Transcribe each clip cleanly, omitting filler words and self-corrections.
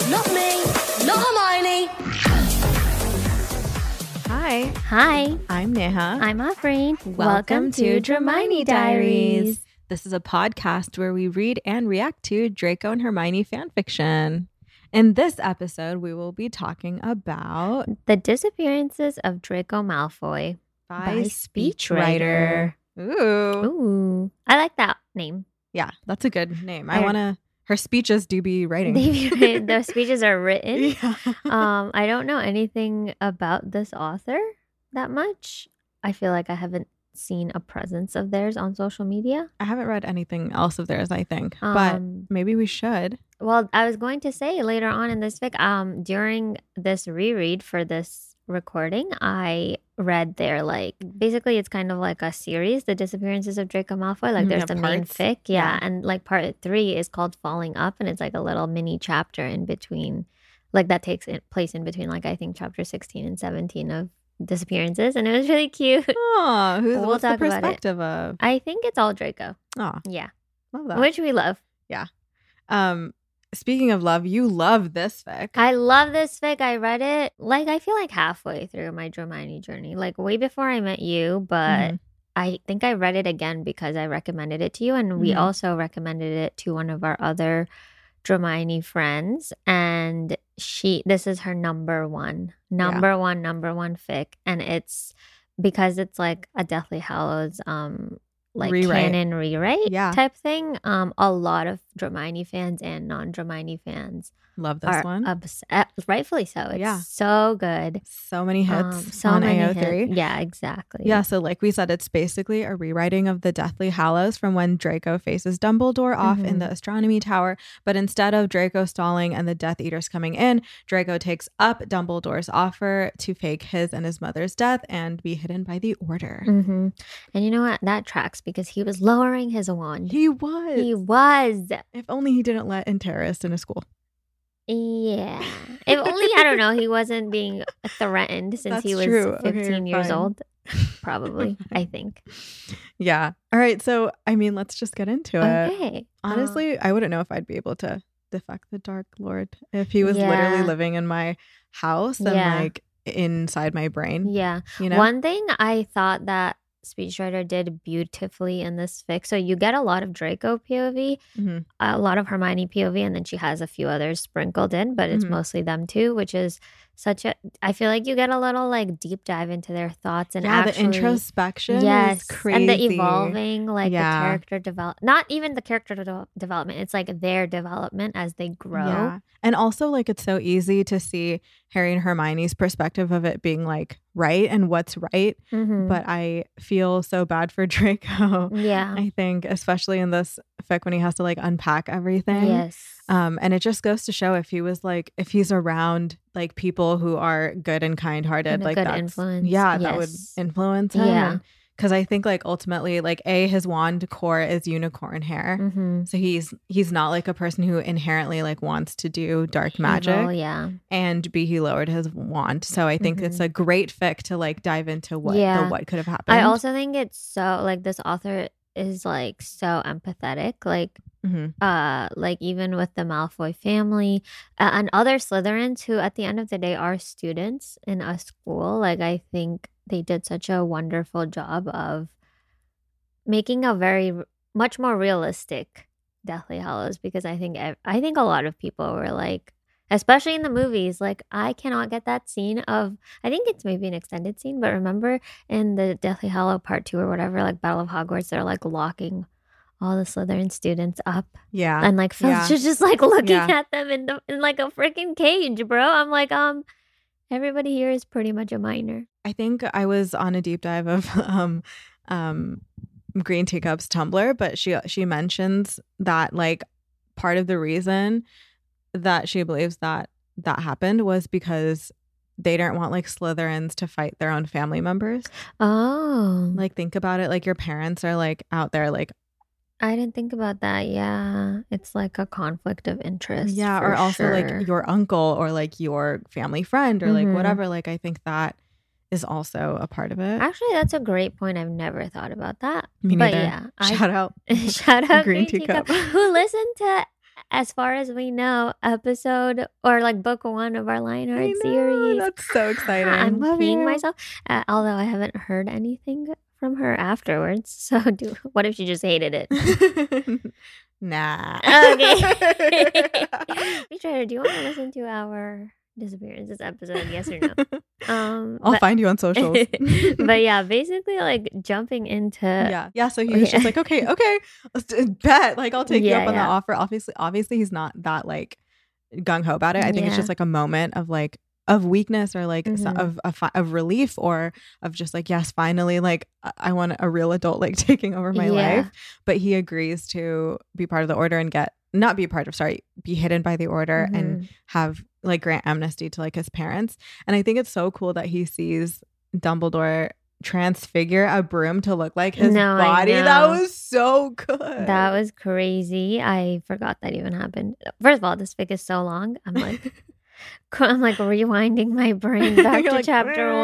Not me, not Hermione. Hi. I'm Neha. I'm Afreen. Welcome to Dramini Diaries. This is a podcast where we read and react to Draco and Hermione fanfiction. In this episode, we will be talking about The Disappearances of Draco Malfoy by Speechwriter. Ooh. Ooh, I like that name. Yeah, that's a good name. Her speeches do be writing. The speeches are written. Yeah. I don't know anything about this author that much. I feel like I haven't seen a presence of theirs on social media. I haven't read anything else of theirs, I think, but maybe we should. Well, I was going to say later on in this fic, during this reread for this recording, I read their basically it's kind of like a series, The Disappearances of Draco Malfoy. Like there's the main fic, yeah, and like part 3 is called Falling Up, and it's like a little mini chapter in between, like that takes place in between, like I think chapter 16 and 17 of Disappearances, and it was really cute. Oh, what's the talk about it. perspective of? I think it's all Draco. Oh, Yeah, love that. which we love. Yeah. Speaking of love, you love this fic. I love this fic. I read it I feel like halfway through my Dramini journey, like way before I met you, but I think I read it again because I recommended it to you, and we also recommended it to one of our other Dramini friends, and this is her number one fic, and it's because it's like a Deathly Hallows canon rewrite type thing. A lot of Dramini fans and non-Dramini fans Love this one. Upset, rightfully so. It's so good. So many hits on AO3. hits. Yeah, exactly. Yeah, so like we said, it's basically a rewriting of the Deathly Hallows from when Draco faces Dumbledore off in the Astronomy Tower. But instead of Draco stalling and the Death Eaters coming in, Draco takes up Dumbledore's offer to fake his and his mother's death and be hidden by the Order. And you know what? That tracks because he was lowering his wand. He was. If only he didn't let in terrorists in his school. Yeah. If only, I don't know, he wasn't being threatened since he was 15 years old. Probably, I think. Yeah. All right. So, I mean, let's just get into it. Okay. Honestly, I wouldn't know if I'd be able to defect the Dark Lord if he was literally living in my house and like inside my brain. Yeah. You know? One thing I thought that Speechwriter did beautifully in this fic. So you get a lot of Draco POV, a lot of Hermione POV, and then she has a few others sprinkled in, but it's mostly them too, which is I feel like you get a little like deep dive into their thoughts and the introspection is crazy. And the evolving, like the character not even the character development, it's like their development as they grow. Yeah. And also like it's so easy to see Harry and Hermione's perspective of it being like right and what's right. But I feel so bad for Draco. Yeah. I think especially in this fic when he has to like unpack everything. Yes. And it just goes to show if he's around like people who are good and kind-hearted, and like good that's influence. that would influence him. Yeah. Because I think like ultimately like his wand core is unicorn hair. So he's not like a person who inherently like wants to do dark magic. Evil, yeah. And he lowered his wand. So I think it's a great fic to like dive into what could have happened. I also think it's so like this author is like so empathetic, like even with the Malfoy family and other Slytherins who at the end of the day are students in a school. Like I think they did such a wonderful job of making a much more realistic Deathly Hallows, because I think a lot of people were like, especially in the movies, like I cannot get that scene of, I think it's maybe an extended scene, but remember in the Deathly Hallow Part 2 or whatever, like Battle of Hogwarts, they're like locking all the Slytherin students up. Yeah. And like Filch is just like looking at them in like a freaking cage, bro. I'm like, everybody here is pretty much a minor. I think I was on a deep dive of Green Teacup's Tumblr, but she mentions that like part of the reason that she believes that happened was because they didn't want like Slytherins to fight their own family members. Oh. Like think about it, like your parents are like out there like, I didn't think about that. Yeah. It's like a conflict of interest. Yeah. Or also like your uncle or like your family friend or like whatever. Like I think that is also a part of it. Actually, that's a great point. I've never thought about that. Me neither. But yeah. Shout out shout out Green Green Teacup. Teacup, who listened to as far as we know, episode or like book 1 of our Lionheart series. That's so exciting. I'm peeing myself. Although I haven't heard anything from her afterwards. So what if she just hated it? Nah. Okay. Betrayer, do you want to listen to our disappearances episode? Yes or no? I'll find you on socials. But yeah, basically like jumping into yeah. So he was just like, okay, let's bet. Like, I'll take you up on the offer. Obviously, he's not that like gung ho about it. I think it's just like a moment of like of weakness or like of relief or of just like, yes, finally, like I want a real adult like taking over my life. But he agrees to be part of the order and be hidden by the order and have like grant amnesty to like his parents. And I think it's so cool that he sees Dumbledore transfigure a broom to look like his body. That was so good. That was crazy. I forgot that even happened. First of all, this fic is so long. I'm like rewinding my brain back to like, chapter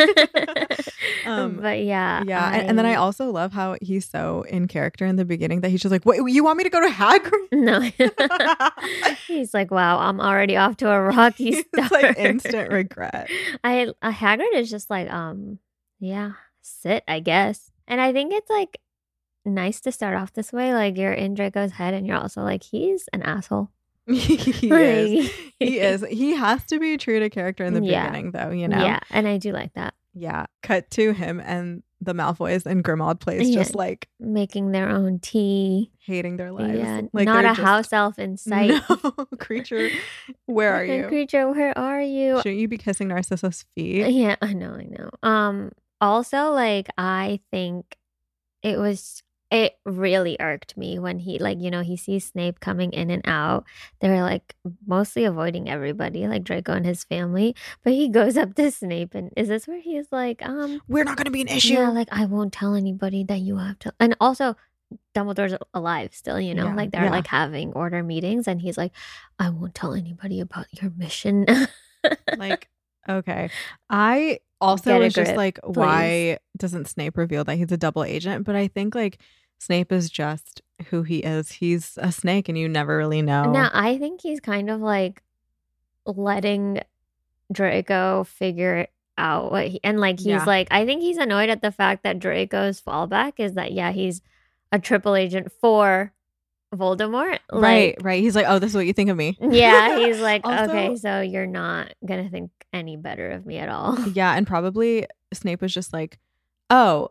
1. But yeah. And then I also love how he's so in character in the beginning that he's just like, "Wait, you want me to go to Hagrid?" No. He's like, "Wow, I'm already off to a rocky start." It's like instant regret. Hagrid is just like, sit, I guess. And I think it's like nice to start off this way. Like you're in Draco's head and you're also like, he's an asshole. He is. He has to be true to character in the beginning, though, you know? Yeah, and I do like that. Yeah. Cut to him and the Malfoys in Grimmauld Place just like making their own tea. Hating their lives. Yeah, like not a house elf in sight. No, creature, where are you? Creature, where are you? Shouldn't you be kissing Narcissus' feet? Yeah, I know. Also, like, I think it really irked me when he, like, you know, he sees Snape coming in and out. They're like mostly avoiding everybody, like Draco and his family. But he goes up to Snape, and is this where he's like, we're not going to be an issue. Yeah, like, I won't tell anybody that you have to. And also, Dumbledore's alive still, you know, like they're like having order meetings, and he's like, I won't tell anybody about your mission. Like, okay. I also was just like, please. Why doesn't Snape reveal that he's a double agent? But I think like Snape is just who he is. He's a snake and you never really know. No, I think he's kind of like letting Draco figure it out. And like he's like, I think he's annoyed at the fact that Draco's fallback is that, he's a triple agent for Voldemort. Right. He's like, oh, this is what you think of me. Yeah, he's like, also, okay, so you're not going to think any better of me at all. Yeah, and probably Snape was just like, oh,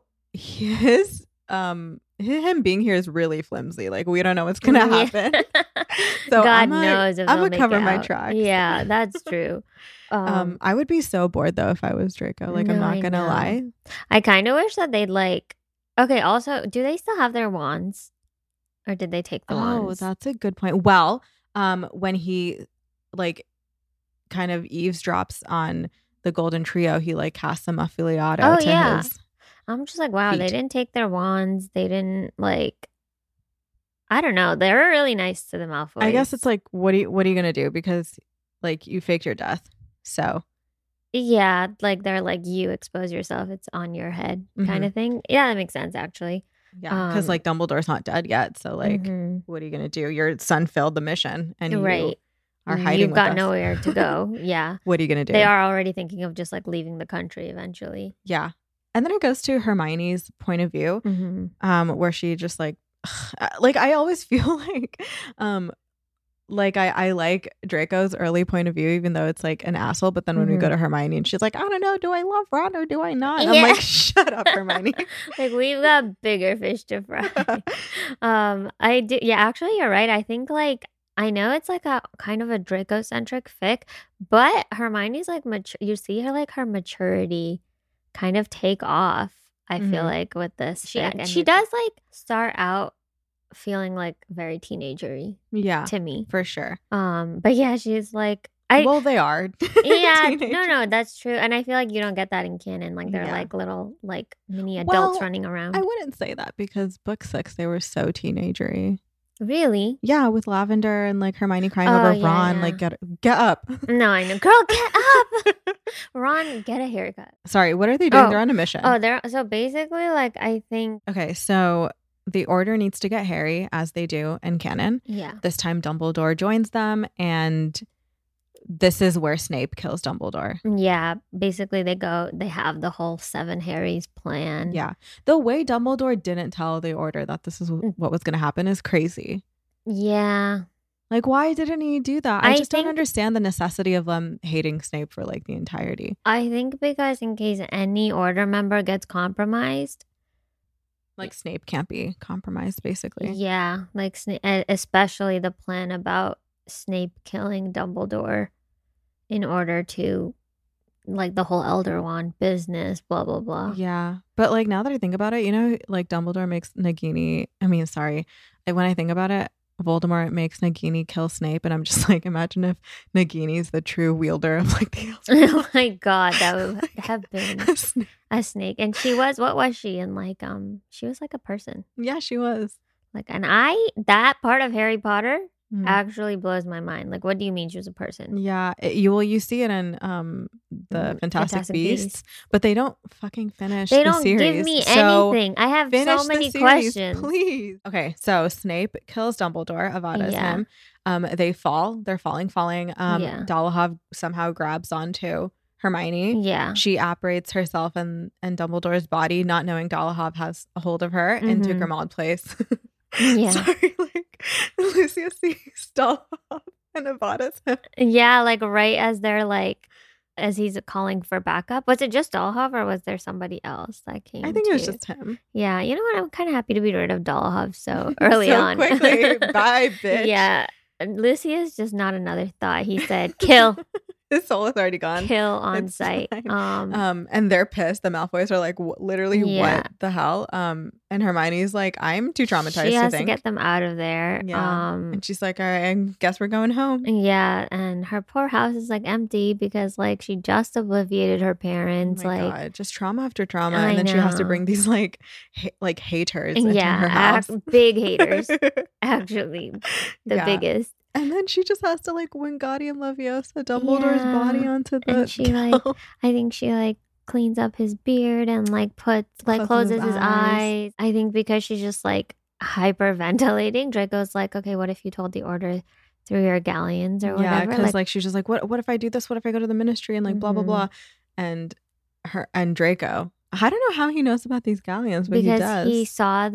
him being here is really flimsy. Like, we don't know what's gonna happen. So God knows if I'm gonna make cover it my out. tracks. Yeah, that's true. I would be so bored though if I was Draco. Like, I'm not gonna lie. I kind of wish that they'd like. Okay, also, do they still have their wands, or did they take the wands? Oh, that's a good point. Well, when he like kind of eavesdrops on the Golden Trio, he like casts some Affiliato to his. I'm just like, wow, feet. They didn't take their wands. They didn't like. I don't know. They were really nice to the Malfoys. I guess it's like, what are you gonna do? Because like you faked your death, so. Yeah, like they're like, you expose yourself, it's on your head kind of thing. Yeah, that makes sense actually. Yeah, because like Dumbledore's not dead yet, so like, what are you gonna do? Your son failed the mission, and you are hiding. You've got nowhere to go. Yeah. What are you gonna do? They are already thinking of just like leaving the country eventually. Yeah, and then it goes to Hermione's point of view, where she just like I always feel like I like Draco's early point of view, even though it's like an asshole. But then when we go to Hermione and she's like, I don't know, do I love Ron or do I not? I'm like, shut up, Hermione. Like, we've got bigger fish to fry. I do. Yeah, actually, you're right. I think like, I know it's like a kind of a Draco-centric fic, but Hermione's like, you see her like her maturity kind of take off. I feel like with this fic. And she does like start out feeling like very teenagery, to me for sure. But yeah, she's like, well, they are. Yeah, no, that's true. And I feel like you don't get that in canon. Like they're like little like mini adults running around. I wouldn't say that because book 6 they were so teenagery. Really? Yeah, with Lavender and like Hermione crying over Ron. Yeah. Like get up. No, I know, girl, get up. Ron, get a haircut. Sorry, what are they doing? They're on a mission. Oh, they're so basically like, I think. Okay, so the Order needs to get Harry, as they do in canon. Yeah. This time Dumbledore joins them, and this is where Snape kills Dumbledore. Yeah. Basically, they have the whole 7 Harrys plan. Yeah. The way Dumbledore didn't tell the Order that this is what was going to happen is crazy. Yeah. Like, why didn't he do that? I just don't think- understand the necessity of them hating Snape for like the entirety. I think because in case any Order member gets compromised. Like, Snape can't be compromised, basically. Yeah. Like, especially the plan about Snape killing Dumbledore in order to, like, the whole Elder Wand business, blah, blah, blah. Yeah. But, like, now that I think about it, you know, like, Dumbledore makes Nagini, when I think about it, Voldemort makes Nagini kill Snape, and I'm just like, imagine if Nagini's the true wielder of like the Oh my god, that would have been a snake. And what was she? And like she was like a person. Yeah, she was. Like, and that part of Harry Potter actually blows my mind. Like, what do you mean she was a person? Yeah, you see it in the Fantastic Beasts, but they don't fucking finish the series. They don't give me anything. I have so many questions. Please. Okay, so Snape kills Dumbledore. Avada's him. They fall. They're falling. Dolohov somehow grabs onto Hermione. Yeah. She apparates herself in Dumbledore's body, not knowing Dolohov has a hold of her, into Grimmauld Place. Yeah. Sorry, like Lucius sees Dolohov and Avada's him. Yeah, like right as they're like, as he's calling for backup. Was it just Dolohov or was there somebody else that came? I think it was just him. Yeah, you know what? I'm kind of happy to be rid of Dolohov so early on. Quickly. Bye, bitch. Yeah. Lucius, just not another thought. He said, kill. His soul is already gone. Kill on It's sight. fine. And they're pissed. The Malfoys are like, literally, what the hell? And Hermione's like, I'm too traumatized she has to think. to get them out of there. Yeah. And she's like, all right, I guess we're going home. Yeah, and her poor house is like empty because like she just obliviated her parents. Oh my like God, just trauma after trauma, and then she has to bring these like haters into her house. Big haters. Actually, the biggest. And then she just has to like Wingardium Leviosa Dumbledore's body onto the. And she like, I think she like cleans up his beard and like closes his eyes. I think because she's just like hyperventilating. Draco's like, okay, what if you told the Order through your galleons or whatever? Yeah, because like she's just like, what if I do this? What if I go to the Ministry and like blah blah blah, and Draco. I don't know how he knows about these galleons, but because he does. He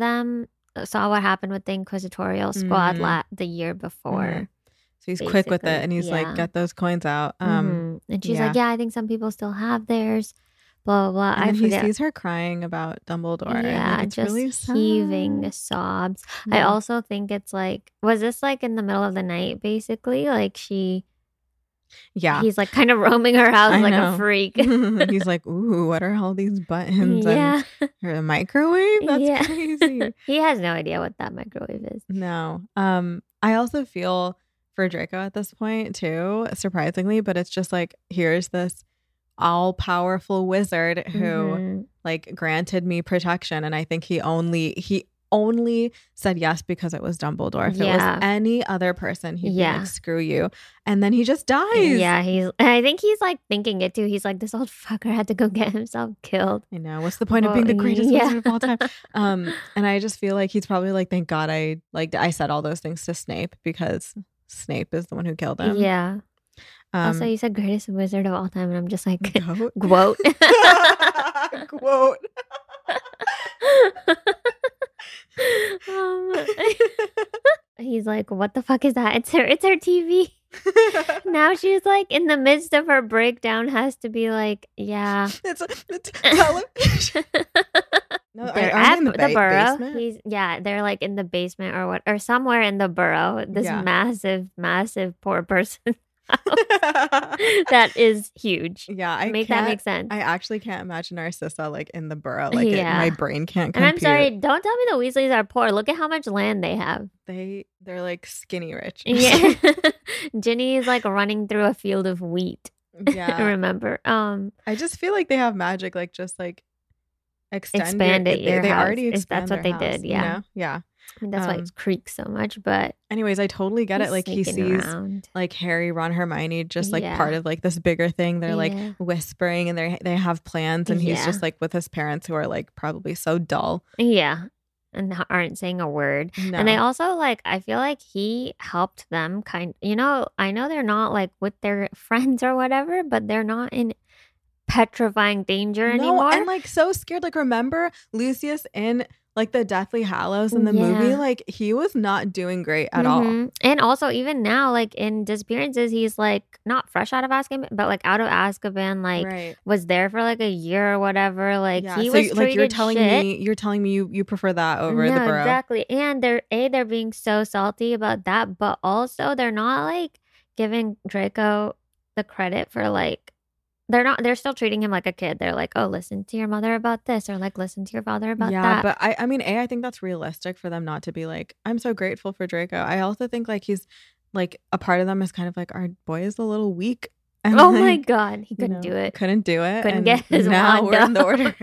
saw what happened with the Inquisitorial Squad the year before. So he's quick with it, and he's like, get those coins out. And she's like, yeah, I think some people still have theirs. Blah, blah, blah. And then he sees her crying about Dumbledore. Yeah, and it's just really sad. heaving sobs. Yeah. I also think it's like, was this like in the middle of the night, basically? Like he's like kind of roaming her house like a freak. He's like, ooh, what are all these buttons? Yeah. And a microwave? That's crazy. He has no idea what that microwave is. No. I also feel for Draco at this point too, surprisingly, but it's just like, here's this all-powerful wizard who like granted me protection, and I think he only said yes because it was Dumbledore. If it was any other person, he'd be like, screw you. And then he just dies. Yeah, I think he's like thinking it too. He's like, this old fucker had to go get himself killed. I know. What's the point of being the greatest wizard of all time? And I just feel like he's probably like, thank God I said all those things to Snape, because Snape is the one who killed him. Yeah. Also, you said greatest wizard of all time, and I'm just like, quote. Quote. He's like, what the fuck is that? It's her TV. Now she's like in the midst of her breakdown, has to be like, yeah, it's television. No, they're at the burrow. Basement? They're like in the basement or somewhere in the burrow. This massive poor person. That is huge. Yeah, make that make sense. I actually can't imagine Narcissa like in the burrow. Like my brain can't compute. And I'm sorry, don't tell me the Weasleys are poor. Look at how much land they have. They're like skinny rich. Yeah. Ginny is like running through a field of wheat. Yeah. Remember? I just feel like they have magic, like just like expand it. They already expand. That's what they did. Yeah. You know? Yeah. I mean, that's why it creaks so much. But anyways, I totally get it. Like he sees like Harry, Ron, Hermione, just like part of like this bigger thing. They're like whispering, and they have plans, and he's just like with his parents who are like probably so dull. Yeah. and aren't saying a word. No. And they also like, I feel like he helped them I know they're not like with their friends or whatever, but they're not in petrifying danger anymore. And like so scared. Like, remember Lucius in like the Deathly Hallows in the movie? Like, he was not doing great at all. And also, even now, like in Disappearances, he's like not fresh out of Azkaban, but like out of Azkaban, like was there for like a year or whatever. Like he was treated like you're telling me you prefer that over the Burrow. Exactly. And they're being so salty about that, but also they're not like giving Draco the credit for like they're still treating him like a kid. They're like, oh, listen to your mother about this, or like listen to your father about that. Yeah, but I mean, I think that's realistic for them not to be like, I'm so grateful for Draco. I also think like he's like a part of them is kind of like, our boy is a little weak. And oh my God, he couldn't do it. Couldn't do it. Couldn't get his now we're in the order.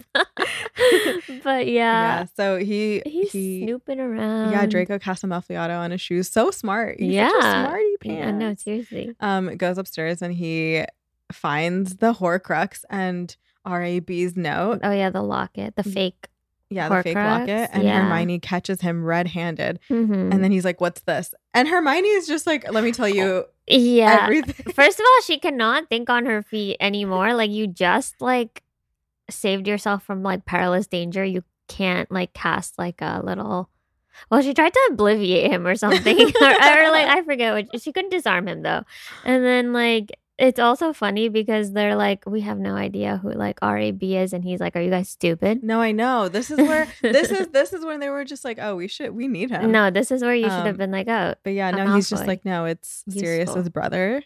But yeah, so he's snooping around. Yeah, Draco casts a Malfiato on his shoes. So smart. He's such a smarty pants. Yeah, no, seriously. Goes upstairs and he finds the Horcrux and RAB's note. Oh yeah, the locket, the fake. Yeah, Horcrux, the fake locket. And Hermione catches him red-handed. And then he's like, what's this? And Hermione is just like, let me tell you everything. First of all, she cannot think on her feet anymore. Like, you just like saved yourself from like perilous danger. You can't like cast like a little... Well, she tried to obliviate him or something. or like, I forget what... She couldn't disarm him though. And then like... It's also funny because they're like, we have no idea who like RAB is, and he's like, are you guys stupid? No, I know. This is where this is when they were just like, oh, we need him. No, this is where you should have been like, oh. But yeah, no, he's just like, no, it's Sirius's brother.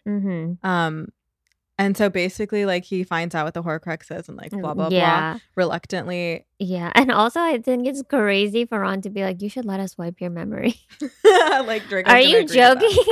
And so basically, like, he finds out what the Horcrux is and like blah blah blah, reluctantly. Yeah, and also I think it's crazy for Ron to be like, you should let us wipe your memory. Like, Draco's are you joking?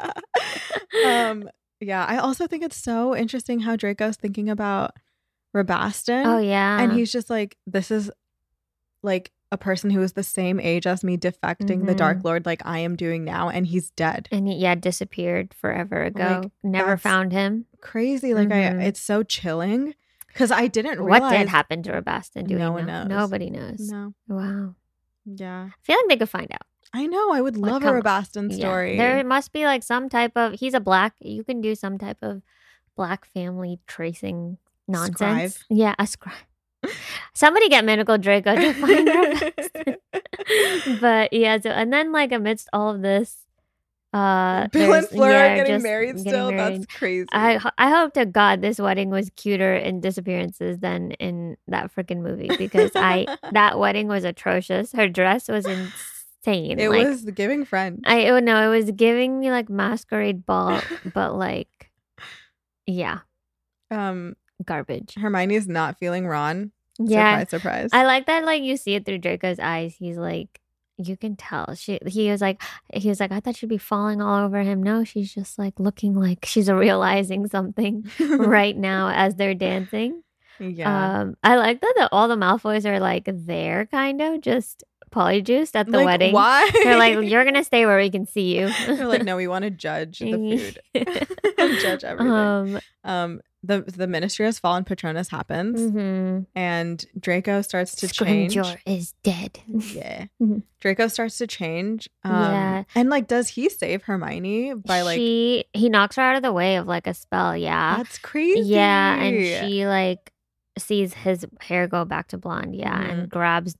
Yeah, I also think it's so interesting how Draco's thinking about Rabastin. Oh, yeah. And he's just like, this is like a person who is the same age as me defecting the Dark Lord like I am doing now, and he's dead. And he disappeared forever ago. Like, never found him. Crazy. Like, it's so chilling because I didn't realize. What did happen to Rabastin? No one knows. Nobody knows. No. Wow. Yeah. I feel like they could find out. I know. I would love a Rabastin story. There must be like some type of... He's a black... You can do some type of black family tracing nonsense. Scribe. Yeah, a scribe. Somebody get Medical Draco to find Rabastin. But yeah, so... And then like amidst all of this... Bill and Fleur getting married still? That's crazy. I hope to God this wedding was cuter in Disappearances than in that freaking movie, because that wedding was atrocious. Her dress was insane. It was giving French. It was giving me like Masquerade Ball, but like, yeah, garbage. Hermione's not feeling Ron. Yeah, surprise. I like that. Like, you see it through Draco's eyes. He's like, you can tell. He was like, I thought she'd be falling all over him. No, she's just like looking like she's realizing something right now as they're dancing. Yeah. I like that all the Malfoys are like there, kind of just polyjuiced at the wedding. Why? They're like, you're gonna stay where we can see you. They're like, no, we want to judge the food. Judge everything. The Ministry has fallen. Patronus happens, and Draco starts to change. Scrimgeour is dead. Yeah. Draco starts to change. And like, does he save Hermione by like... He knocks her out of the way of like a spell. Yeah. That's crazy. Yeah, and she like sees his hair go back to blonde. Yeah, and grabs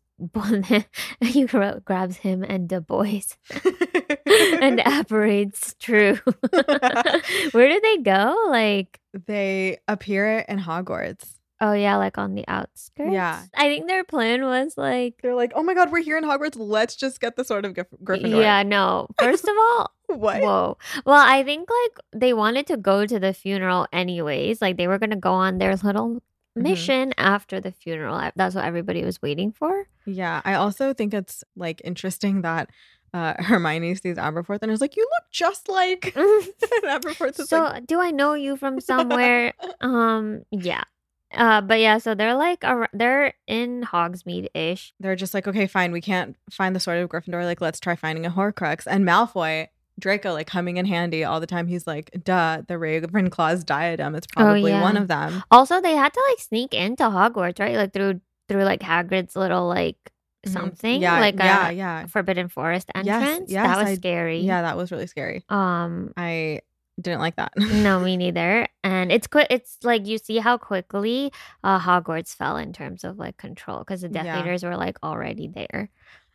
grabs him and Du Bois and apparates True. Where do they go? Like, they appear in Hogwarts. Oh yeah, like on the outskirts. Yeah, I think their plan was like, they're like, oh my God, we're here in Hogwarts. Let's just get the Sword of Gryffindor. Yeah, no. First of all, what? Whoa. Well, I think like they wanted to go to the funeral anyways. Like, they were gonna go on their little mission after the funeral. That's what everybody was waiting for. Yeah, I also think it's like interesting that Hermione sees Aberforth and is like, you look just like Aberforth. So like, do I know you from somewhere? Yeah. But yeah, so they're like they're in Hogsmeade-ish. They're just like, okay, fine, we can't find the Sword of Gryffindor. Like, let's try finding a Horcrux. And Malfoy, Draco, like coming in handy all the time. He's like, duh, the Ravenclaw's diadem. It's probably one of them. Also, they had to like sneak into Hogwarts, right? Like through like Hagrid's little like something. Yeah, like yeah, a yeah. Forbidden Forest Yes, entrance. yes, That was scary. Yeah, that was really scary. I didn't like that. No, me neither. And it's quick. It's like you see how quickly Hogwarts fell in terms of like control because the Death Yeah. Eaters were like already there.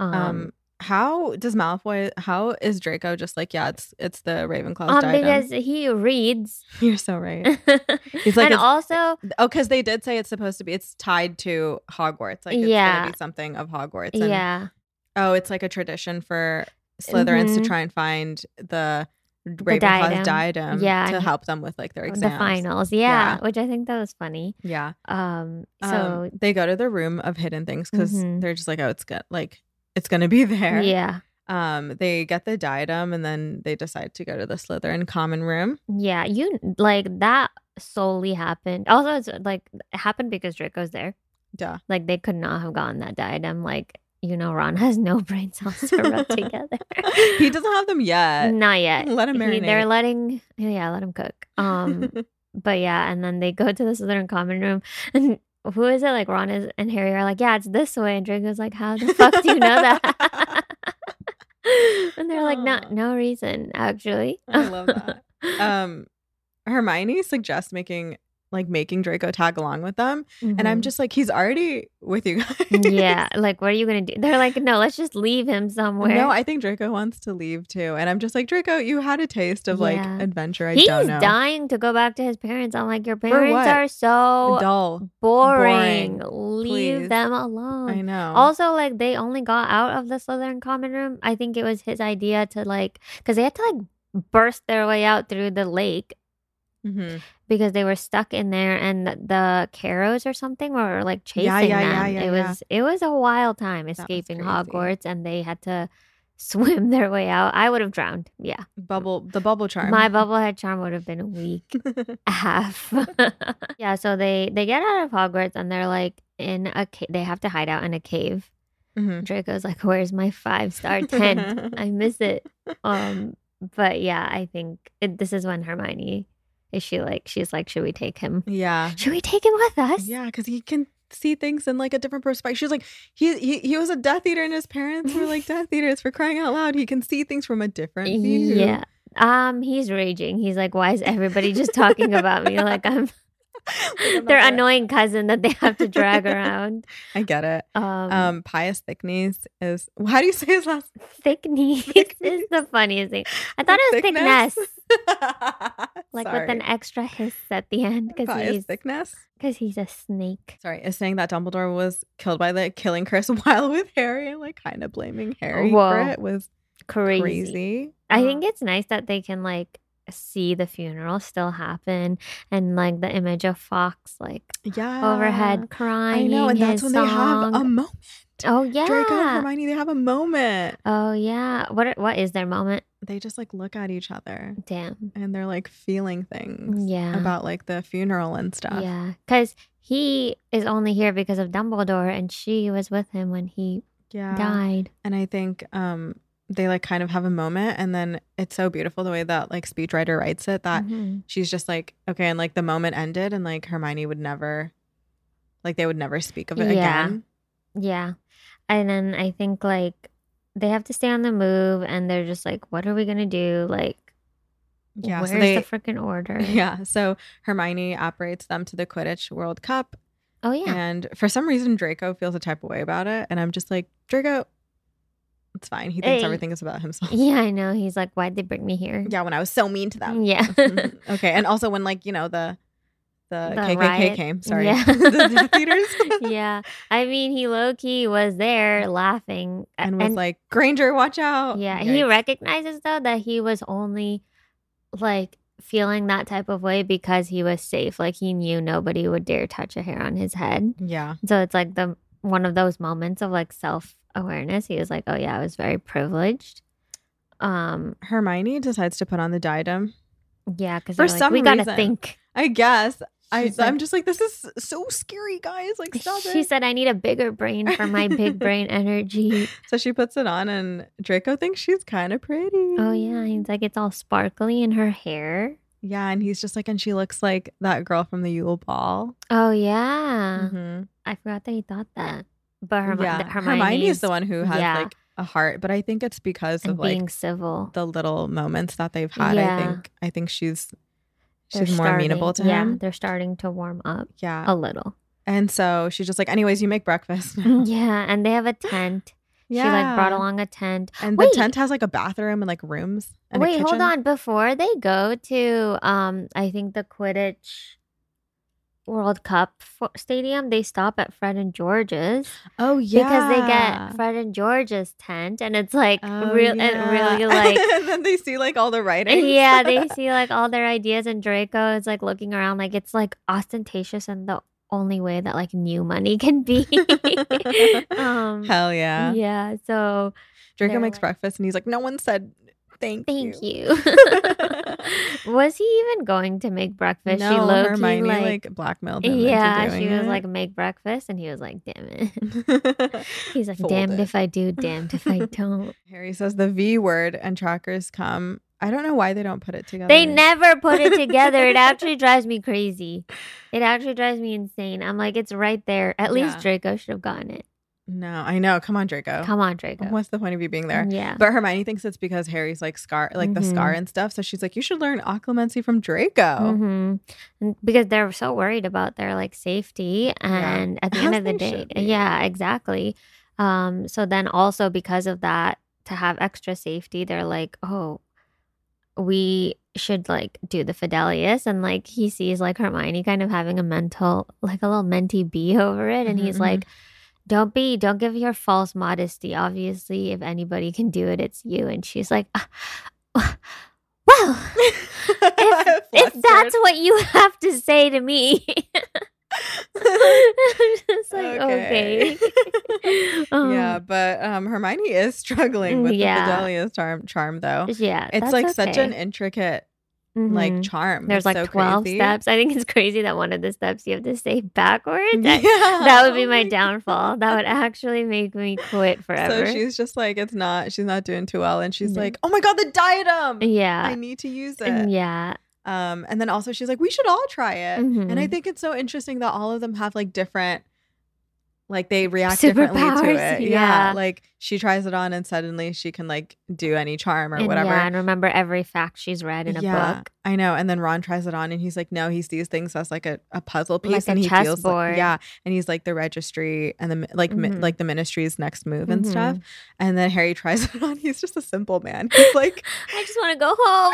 How does Malfoy? How is Draco just like, yeah, it's the Ravenclaw's diadem? Because he reads. You're so right. He's like, and also, because they did say it's supposed to be, it's tied to Hogwarts, like it's gonna be something of Hogwarts. And, yeah. Oh, it's like a tradition for Slytherins to try and find the Ravenclaw's diadem to help them with like their exams, the finals, which I think that was funny. So they go to the room of hidden things because they're just like, oh, it's good, like it's gonna be there. They get the diadem and then they decide to go to the Slytherin common room. You like that solely happened. Also, it's like it happened because Draco's there. Duh. Like they could not have gotten that diadem. Like, you know, Ron has no brain cells to rub together. He doesn't have them yet. Not yet. Let him marinate. They're letting, let him cook. But yeah, and then they go to the Slytherin common room, and who is it? Like Ron and Harry are like, yeah, it's this way, and Draco's like, how the fuck do you know that? And they're like, no reason, actually. I love that. Hermione suggests making Draco tag along with them. And I'm just like, he's already with you guys. Yeah. Like, what are you going to do? They're like, no, let's just leave him somewhere. No, I think Draco wants to leave too. And I'm just like, Draco, you had a taste of like adventure. He's don't know. dying to go back to his parents. I'm like, your parents are so dull, boring. Leave Please. them alone. I know. Also, like, they only got out of the Slytherin common room. I think it was his idea to like, because they had to like burst their way out through the lake. Because they were stuck in there, and the Carrows or something were like chasing them. It was a wild time escaping Hogwarts, and they had to swim their way out. I would have drowned. Yeah, the bubble charm. My bubblehead charm would have been weak. Half. Yeah, so they get out of Hogwarts, and they're like in a they have to hide out in a cave. Draco's like, "Where's my 5-star tent? I miss it." But yeah, I think this is when Hermione. She's like, should we take him? Yeah. Should we take him with us? Yeah, because he can see things in like a different perspective. She's like, he was a Death Eater and his parents were like Death Eaters, for crying out loud. He can see things from a different view. Yeah. He's raging. He's like, why is everybody just talking about me like I'm their annoying cousin that they have to drag around? I get it. Pius Thicknesse is, how do you say his last name? Thicknesse is the funniest thing. I thought it was Thickness. Like with an extra hiss at the end. Pius Thicknesse? Because he's a snake. Sorry, is saying that Dumbledore was killed by the killing curse while with Harry and like kind of blaming Harry for it was crazy. I think it's nice that they can like see the funeral still happen, and like the image of Fox like overhead crying. I know, and that's when they have a moment. Oh yeah, Draco and Hermione, they have a moment. Oh yeah, what is their moment? They just like look at each other. Damn. And they're like feeling things. Yeah. About like the funeral and stuff. Yeah, because he is only here because of Dumbledore, and she was with him when he died. And I think they like kind of have a moment, and then it's so beautiful the way that like speechwriter writes it that she's just like, okay, and like the moment ended, and like Hermione would never, like they would never speak of it again. Yeah. And then I think like they have to stay on the move, and they're just like, what are we gonna do? Like, where's the freaking order? Yeah. So Hermione operates them to the Quidditch World Cup. Oh yeah. And for some reason Draco feels a type of way about it, and I'm just like, Draco, it's fine. He thinks everything is about himself. Yeah, I know. He's like, why'd they bring me here? Yeah, when I was so mean to them. Yeah. Okay. And also when like, you know, the KKK riot came. Sorry. Yeah. The Death Eaters. Yeah. I mean, he low-key was there laughing. And was like, Granger, watch out. Yeah. Yikes. He recognizes, though, that he was only, like, feeling that type of way because he was safe. Like, he knew nobody would dare touch a hair on his head. Yeah. So it's, like, one of those moments of, like, self-awareness. He was like, oh, yeah, I was very privileged. Hermione decides to put on the diadem. Yeah, because for some reason, we gotta think. I guess. I'm just like, this is so scary, guys. Like, stop it. She said, I need a bigger brain for my big brain energy. So she puts it on, and Draco thinks she's kind of pretty. Oh, yeah. He's like, it's all sparkly in her hair. Yeah, and he's just like, and she looks like that girl from the Yule Ball. Oh, yeah. I forgot that he thought that. But Hermione's the one who has like a heart, but I think it's because of like being civil, the little moments that they've had. I think she's more amenable to him. Yeah, they're starting to warm up. Yeah, a little. And so she's just like, anyways, you make breakfast. Yeah, and they have a tent. Yeah. She like brought along a tent. And the tent has like a bathroom and like rooms. And wait, hold on. Before they go to I think the Quidditch World Cup stadium, they stop at Fred and George's. Oh yeah, because they get Fred and George's tent, and it's like really like. And then they see like all the writing. Yeah, they see like all their ideas, and Draco is like looking around, like it's like ostentatious and the only way that like new money can be. Hell yeah. Yeah. So Draco makes breakfast, and he's like, no one said. Thank you. Was he even going to make breakfast? No, Hermione like blackmailed him. Yeah, she was like, make breakfast, and he was like, damn it. He's like, damned if I do, damned if I don't. Harry says the V word, and trackers come. I don't know why they don't put it together. They never put it together. It actually drives me crazy. It actually drives me insane. I'm like, it's right there. At least Draco should have gotten it. No, I know. Come on, Draco. What's the point of you being there? Yeah. But Hermione thinks it's because Harry's like scar, like the scar and stuff. So she's like, you should learn occlumency from Draco. Because they're so worried about their like safety. And at the end of the day, yeah, exactly. So then also because of that, to have extra safety, they're like, oh, we should like do the Fidelius. And like he sees like Hermione kind of having a little mentee bee over it. And he's like, Don't give your false modesty. Obviously, if anybody can do it, it's you. And she's like, well, if that's what you have to say to me. Just like, okay. Yeah, but Hermione is struggling with the Fidelius charm, though. Yeah, it's like such an intricate like charm. There's like 12 steps. I think it's crazy that one of the steps you have to say backwards. That would be my downfall. That would actually make me quit forever. So she's just like, she's not doing too well. And she's like, oh my God, the diadem. Yeah. I need to use it. Yeah. And then also she's like, we should all try it. And I think it's so interesting that all of them have like different, like they react differently to it. Yeah. Like she tries it on and suddenly she can like do any charm or whatever. Yeah, and remember every fact she's read in a book. I know. And then Ron tries it on and he's like, no, he sees things as like a puzzle piece. Like and a he feels chessboard. like, and he's like the registry and the like the ministry's next move and stuff. And then Harry tries it on. He's just a simple man. He's like, I just want to go home.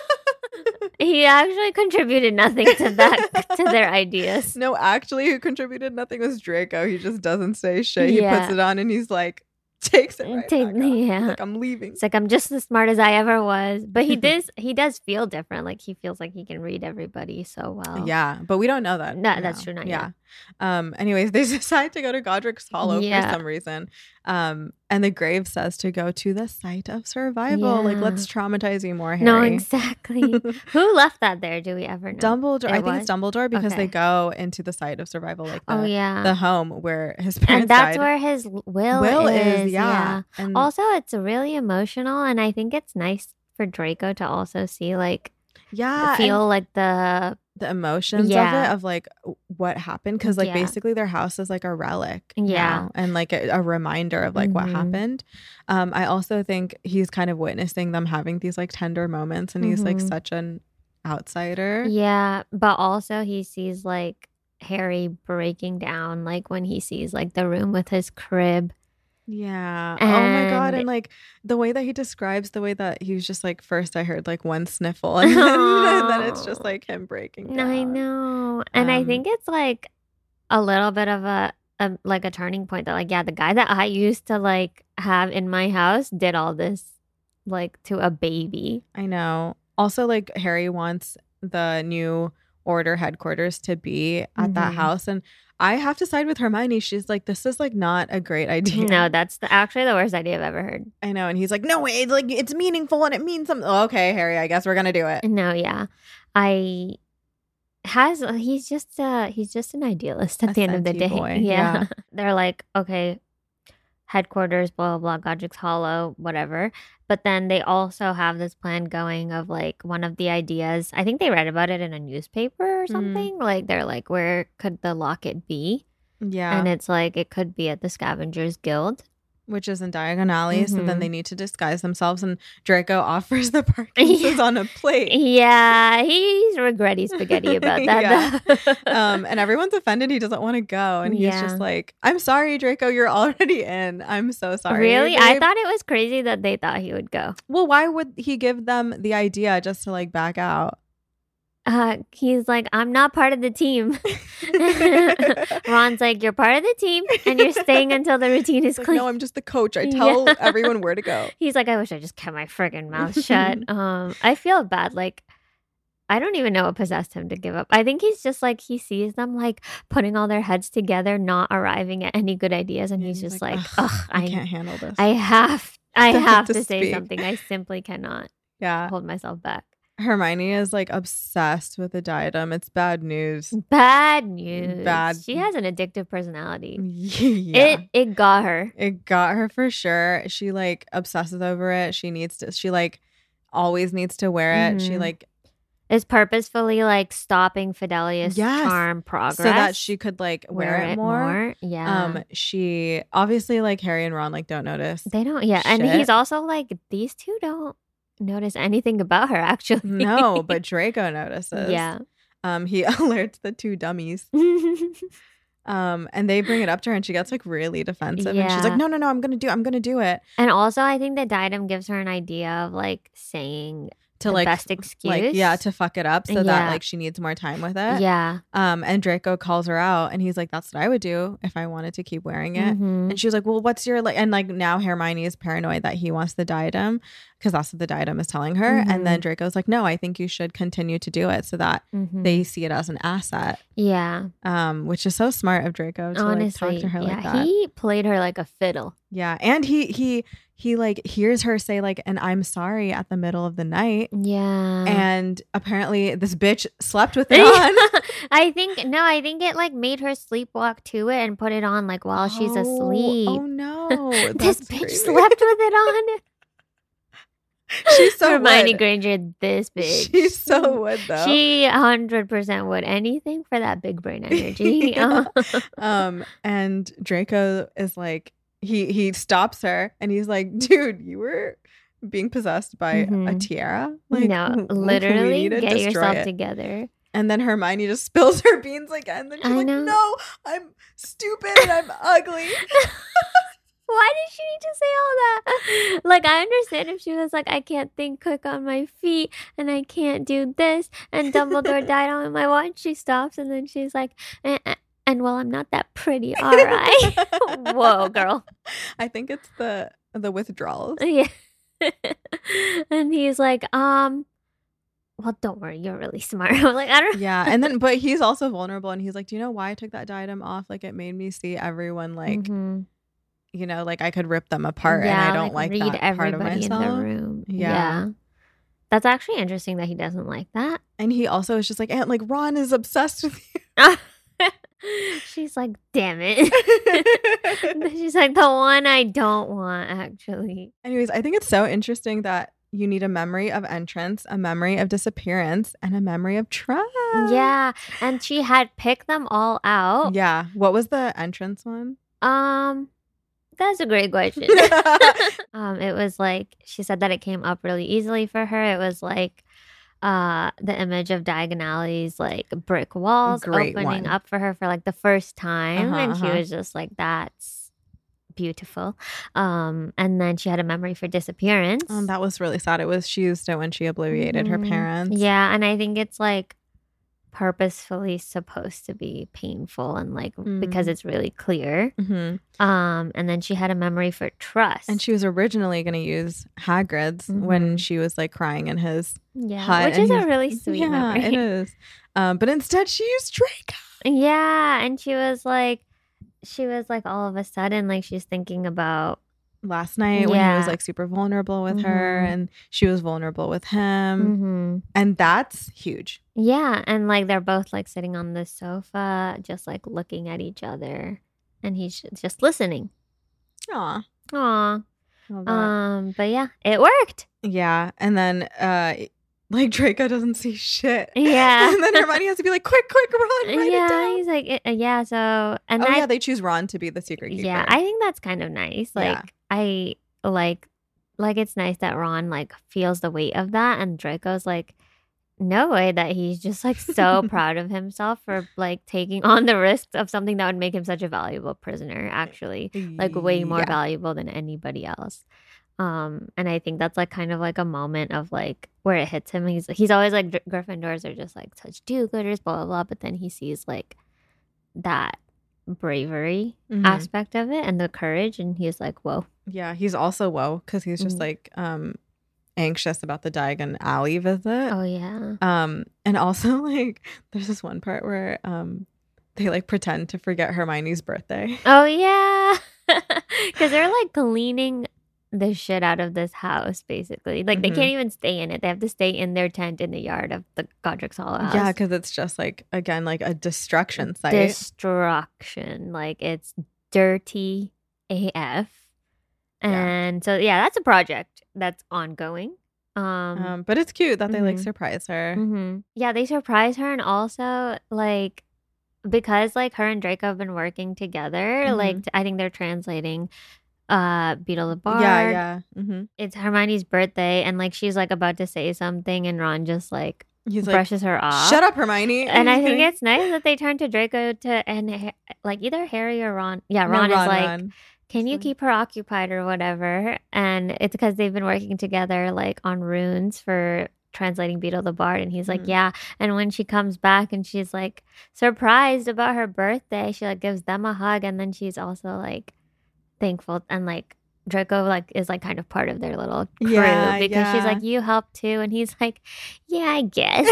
He actually contributed nothing to their ideas. No, actually, who contributed nothing was Draco. He just doesn't say shit. He puts it on and he's like, takes it right back off. He's like, I'm leaving. It's like, I'm just as smart as I ever was. But he does feel different. Like he feels like he can read everybody so well. Yeah, but we don't know that. No, that's true. Not yet. Anyways, they decide to go to Godric's Hollow for some reason. And the grave says to go to the site of survival. Like, let's traumatize you more, Harry. No, exactly. Who left that there? Do we ever know? Dumbledore. I think it's Dumbledore because they go into the site of survival, like the home where his parents and that's died. Where his will is. Yeah. And also, it's really emotional, and I think it's nice for Draco to also see like feel like the emotions of it, of like what happened, because like basically their house is like a relic now, and like a reminder of like what happened. I also think he's kind of witnessing them having these like tender moments, and he's like such an outsider. Yeah, but also he sees like Harry breaking down, like when he sees like the room with his crib. Yeah. Oh my God. And like the way that he describes the way that he was just like, first I heard like one sniffle and then it's just like him breaking down. I know. And I think it's like a little bit of a turning point that like, the guy that I used to like have in my house did all this like to a baby. I know. Also like Harry wants the new order headquarters to be at that house, and I have to side with Hermione. She's like, this is like not a great idea. No, that's actually the worst idea I've ever heard. I know. And he's like, no, it's like, it's meaningful and it means something. Oh, okay, Harry, I guess we're going to do it. No, yeah. He's just an idealist at the end of the day. Boy. Yeah. They're like, okay, headquarters, blah, blah, blah, Godric's Hollow, whatever. But then they also have this plan going of like one of the ideas. I think they read about it in a newspaper or something. Like they're like, where could the locket be? Yeah. And it's like it could be at the Scavengers Guild. Which is in Diagon Alley, so then they need to disguise themselves, and Draco offers the Parkinsons on a plate. Yeah, he's regretty spaghetti about that. And everyone's offended he doesn't want to go, and he's just like, I'm sorry, Draco, you're already in. I'm so sorry. Really? Babe. I thought it was crazy that they thought he would go. Well, why would he give them the idea just to like back out? He's like, I'm not part of the team. Ron's like, you're part of the team and you're staying until the routine is clean. No, I'm just the coach. I tell everyone where to go. He's like, I wish I just kept my friggin' mouth shut. I feel bad. Like, I don't even know what possessed him to give up. I think he's just like, he sees them like putting all their heads together, not arriving at any good ideas. And he's just like, ugh, I can't handle this. I have to say something. I simply cannot hold myself back. Hermione is like obsessed with the diadem. It's bad news. Bad news. She has an addictive personality. It got her. It got her for sure. She like obsesses over it. She like always needs to wear it. She like is purposefully like stopping Fidelius' charm progress so that she could like wear it more. Yeah. She obviously like Harry and Ron like don't notice. They don't. Yeah. Shit. And he's also like, these two don't notice anything about her actually. No, but Draco notices. Yeah. He alerts the two dummies. And they bring it up to her and she gets like really defensive and she's like, no, I'm gonna do it. And also I think the diadem gives her an idea of like saying to the like best excuse. Like, to fuck it up so that like she needs more time with it. Yeah. And Draco calls her out and he's like, that's what I would do if I wanted to keep wearing it. And she was like, well, what's your like, and like now Hermione is paranoid that he wants the diadem because that's what the diadem is telling her. And then Draco's like, no, I think you should continue to do it so that they see it as an asset. Yeah. Which is so smart of Draco to honestly, like talk to her like that. He played her like a fiddle. Yeah. And he like hears her say like, and I'm sorry at the middle of the night. Yeah. And apparently this bitch slept with it on. I think it like made her sleepwalk to it and put it on like while she's asleep. Oh no. This bitch crazy. Slept with it on. She's so Hermione would. Granger, this bitch. She's so would though. She 100% would anything for that big brain energy. And Draco is like, he stops her and he's like, dude, you were being possessed by a tiara? Like, no, literally get yourself together. And then Hermione just spills her beans again. Then she's like, no, I'm stupid and I'm ugly. Why did she need to say all that? Like, I understand if she was like, I can't think quick on my feet and I can't do this and Dumbledore died on my watch. She stops and then she's like, and well, I'm not that pretty, all right? Whoa, girl. I think it's the withdrawals. Yeah. And he's like, well, don't worry, you're really smart. I'm like, I don't know. Yeah, and then but he's also vulnerable and he's like, do you know why I took that diadem off? Like it made me see everyone like you know, like I could rip them apart and I don't like read that part of myself. In the room. Yeah. That's actually interesting that he doesn't like that. And he also is just like, Aunt, like Ron is obsessed with you. She's like, damn it. She's like, the one I don't want, actually. Anyways, I think it's so interesting that you need a memory of entrance, a memory of disappearance, and a memory of trust. Yeah. And she had picked them all out. Yeah. What was the entrance one? That's a great question. It was like, she said that it came up really easily for her. It was like the image of Diagon Alley's like brick walls opening up for her for like the first time. And she was just like, that's beautiful. And then she had a memory for disappearance. That was really sad. She used it when she obliviated her parents. Yeah. And I think it's like purposefully supposed to be painful and like because it's really clear. And then she had a memory for trust. And she was originally going to use Hagrid's when she was like crying in his hut. Which is a really sweet memory. Yeah, it is. But instead she used Draco. Yeah. And she was like all of a sudden like she's thinking about last night when he was like super vulnerable with her and she was vulnerable with him. And that's huge. Yeah. And like they're both like sitting on the sofa just like looking at each other and he's just listening. Aw. But yeah, it worked. Yeah. And then like Draco doesn't see shit. Yeah. And then Hermione has to be like, quick, Ron, write it down. He's like, yeah. So, and they choose Ron to be the secret keeper. Yeah, I think that's kind of nice. Like, I like it's nice that Ron like feels the weight of that, and Draco's like, no way, that he's just like so proud of himself for like taking on the risks of something that would make him such a valuable prisoner, actually, like way more valuable than anybody else. And I think that's like kind of like a moment of like where it hits him. He's always like, Gryffindors are just like such do-gooders, blah blah blah, but then he sees like that bravery aspect of it and the courage, and he's like, whoa. Yeah, he's also whoa because he's just like anxious about the Diagon Alley visit. Oh yeah. And also like there's this one part where they like pretend to forget Hermione's birthday. Oh yeah. Because they're like cleaning the shit out of this house, basically. Like they can't even stay in it. They have to stay in their tent in the yard of the Godric's Hollow house. Yeah, because it's just like, again, like a destruction site. Destruction. Like it's dirty AF. And so yeah, that's a project that's ongoing. But it's cute that they like surprise her. Yeah, they surprise her, and also like because like her and Draco have been working together, like I think they're translating Beetle the Bard. Yeah. It's Hermione's birthday, and like she's like about to say something, and Ron just like brushes her off. Shut up, Hermione. And I think it's nice that they turn to Draco and like either Harry or Ron. Yeah, Ron is like, Ron. Can you keep her occupied or whatever? And it's because they've been working together like on runes for translating Beetle the Bard, and he's like, yeah. And when she comes back and she's like surprised about her birthday, she like gives them a hug, and then she's also like thankful, and like Draco like is like kind of part of their little crew because she's like, you help too, and he's like, yeah, I guess.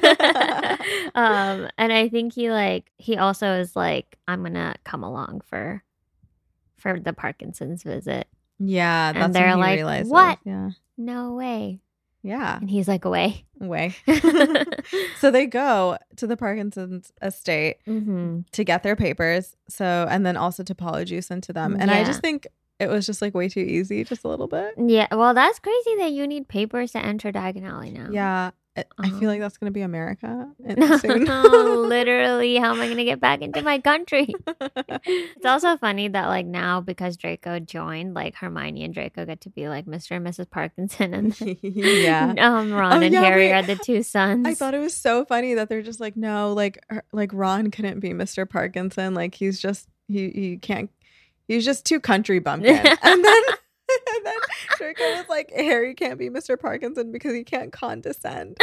And I think he also is like, I'm gonna come along for the Parkinson's visit. Yeah, that's and they're when he like, realizes. What? Yeah, no way. Yeah, and he's like, away. So they go to the Parkinson's estate to get their papers. So, and then also to Polyjuice into them. And I just think it was just like way too easy, just a little bit. Yeah, well, that's crazy that you need papers to enter Diagon Alley now. Yeah, I feel like that's going to be America soon. Literally, how am I going to get back into my country? It's also funny that like now, because Draco joined, like Hermione and Draco get to be like Mr. and Mrs. Parkinson, and Ron and Harry are the two sons. I thought it was so funny that they're just like, no, like Ron couldn't be Mr. Parkinson. Like he's just he can't. He's just too country bumpkin. And then Draco was like, Harry can't be Mr. Parkinson because he can't condescend.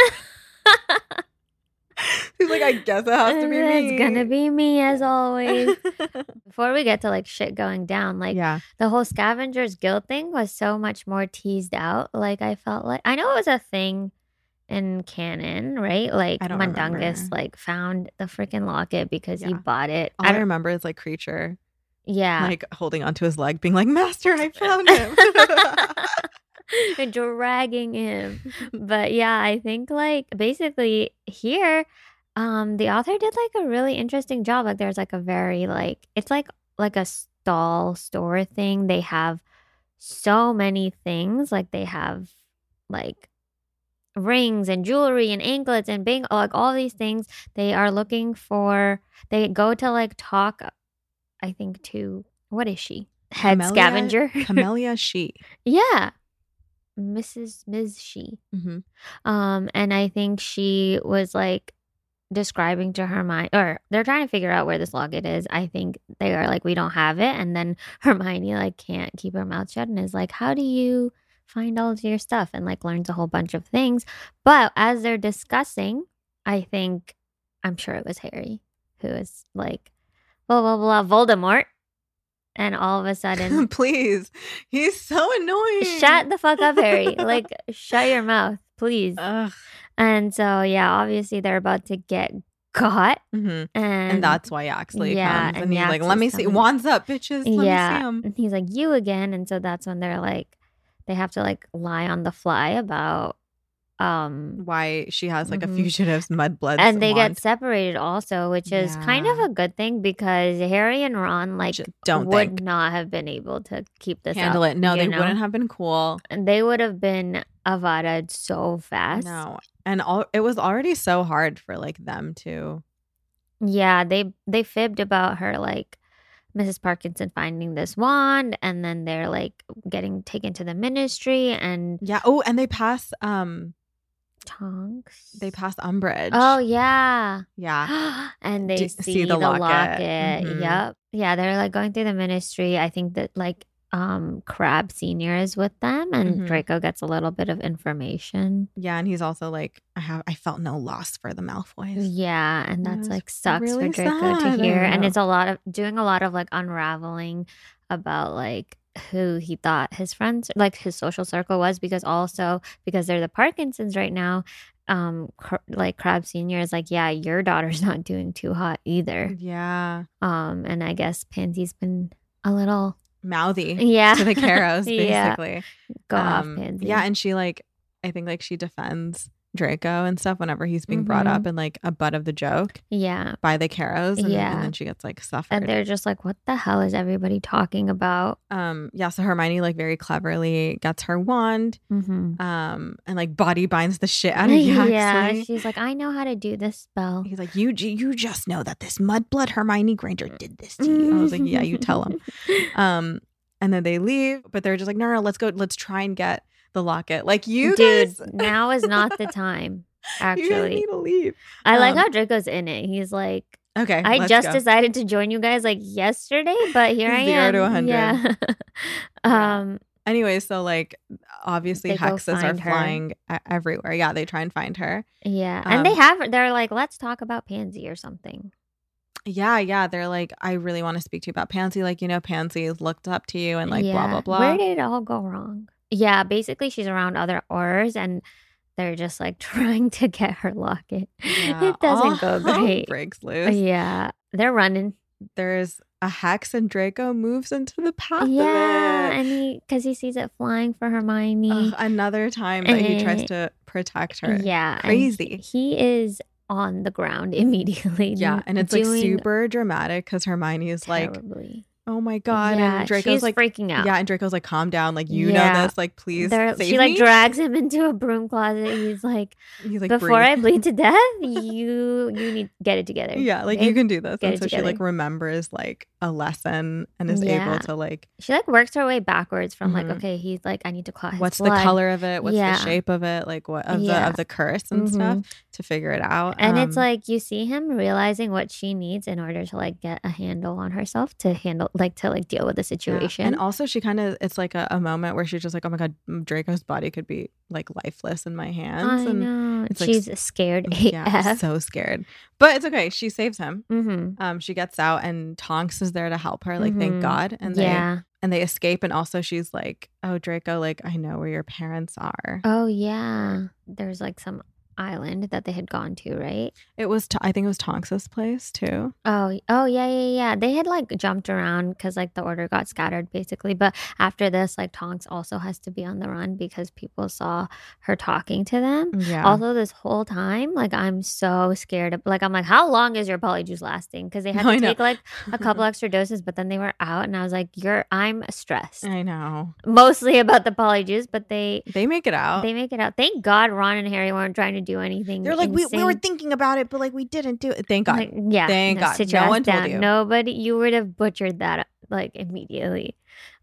He's like, I guess it has to be me. It's gonna be me as always. Before we get to like shit going down, like the whole Scavengers Guild thing was so much more teased out. Like I felt like, I know it was a thing in canon, right? Like Mundungus like found the freaking locket because he bought it. All I remember is like Creature. Yeah. Like holding onto his leg, being like, Master, I found him. And dragging him. But yeah, I think like basically here, the author did like a really interesting job. Like there's like a very like, it's like a stall store thing. They have so many things. Like they have like rings and jewelry and anklets and like all these things. They are looking for, they go to like talk, I think, to, what is she? Head scavenger? Camellia She. Yeah. Ms. She. And I think she was like describing to Hermione, or they're trying to figure out where this locket is. I think they are like, we don't have it. And then Hermione like can't keep her mouth shut and is like, how do you find all of your stuff? And like learns a whole bunch of things. But as they're discussing, I'm sure it was Harry who is like, blah, blah, blah, Voldemort. And all of a sudden... Please. He's so annoying. Shut the fuck up, Harry. Like, shut your mouth, please. Ugh. And so, yeah, obviously they're about to get caught. And that's why Yaxley comes. And he's Yax like, let me see. Wands up, bitches. Let me see him. And he's like, you again. And so that's when they're like, they have to like lie on the fly about why she has like a fugitive's mudblood and they wand. get separated also, which is kind of a good thing because Harry and Ron would not have been able to keep this handle up, it. No, they wouldn't have been cool. And they would have been Avada so fast. No, and it was already so hard for like them to. Yeah, they fibbed about her like Mrs. Parkinson finding this wand, and then they're like getting taken to the ministry, and and they pass Tonks. They pass Umbridge. Oh yeah, and they see the locket. Yep, yeah, they're like going through the ministry. I think that like Crabbe Senior is with them, and Draco gets a little bit of information. Yeah, and he's also like, I felt no loss for the Malfoys. Yeah, and that's like sucks really for Draco to hear, and it's doing a lot of like unraveling about like who he thought his friends, like his social circle was, because they're the Parkinsons right now. Like Crabbe Senior is like, yeah, your daughter's not doing too hot either. Yeah. And I guess Pansy's been a little mouthy to the Carrows, basically. Go off, Pansy. Yeah, and she like, I think like she defends Draco and stuff whenever he's being brought up and like a butt of the joke by the Carrows, and then she gets like suffered, and they're just like, what the hell is everybody talking about? So Hermione like very cleverly gets her wand and like body binds the shit out of Yaxley. She's like, I know how to do this spell. He's like, you just know that this mudblood Hermione Granger did this to you. I was like, yeah, you tell him. And then they leave, but they're just like, no, let's go, let's try and get the locket. Like, you dude, guys, now is not the time. Actually, you guys need to leave. I like how Draco's in it. He's like, okay, I just decided to join you guys like yesterday, but here I am. 0 to 100. Yeah. Anyway, so like obviously hexes are flying everywhere. Yeah, they try and find her. Yeah, and they're like, let's talk about Pansy or something. Yeah. They're like, I really want to speak to you about Pansy. Like, Pansy looked up to you and like blah blah blah. Where did it all go wrong? Yeah, basically she's around other Aurors and they're just like trying to get her locket. Yeah, it doesn't go great. Breaks loose. Yeah, they're running. There's a hex and Draco moves into the path of it. And because he sees it flying for Hermione. Another time that he tries to protect her. Yeah. Crazy. He is on the ground immediately. Yeah, and it's like super dramatic because Hermione is terribly. Like, oh my God. Yeah, and Draco's she's like freaking out. Yeah, and Draco's like, calm down. Like, you know this. Like, please save she like drags him into a broom closet. He's like before breathe. I bleed to death, you need to get it together. Yeah, like you can do this. And so she like remembers like a lesson and is able to like. She like works her way backwards from like, okay, he's like, I need to clot his what's blood. the color of it? What's the shape of it? Like what of the curse and stuff to figure it out. And it's like you see him realizing what she needs in order to like get a handle on herself to deal with the situation. And also she kind of, it's like a moment where she's just like, oh my God, Draco's body could be like lifeless in my hands. I know. It's she's like, scared AF. Yeah, so scared. But it's okay. She saves him. She gets out and Tonks is there to help her. Like, thank God. And they escape. And also she's like, oh, Draco, like, I know where your parents are. Oh, yeah. There's like some island that they had gone to, right? It was I think it was Tonks's place too. Oh yeah. They had like jumped around because like the order got scattered basically, but after this like Tonks also has to be on the run because people saw her talking to them. Also this whole time like I'm so scared of, like I'm like, how long is your polyjuice lasting? Because they had to take like a couple extra doses, but then they were out and I was like, I'm stressed. I know, mostly about the polyjuice, but they make it out. Thank God Ron and Harry weren't trying to do anything. They're like, we were thinking about it, but like we didn't do it. Thank God. Like, yeah. Thank God. No one told you. Nobody, you would have butchered that like immediately.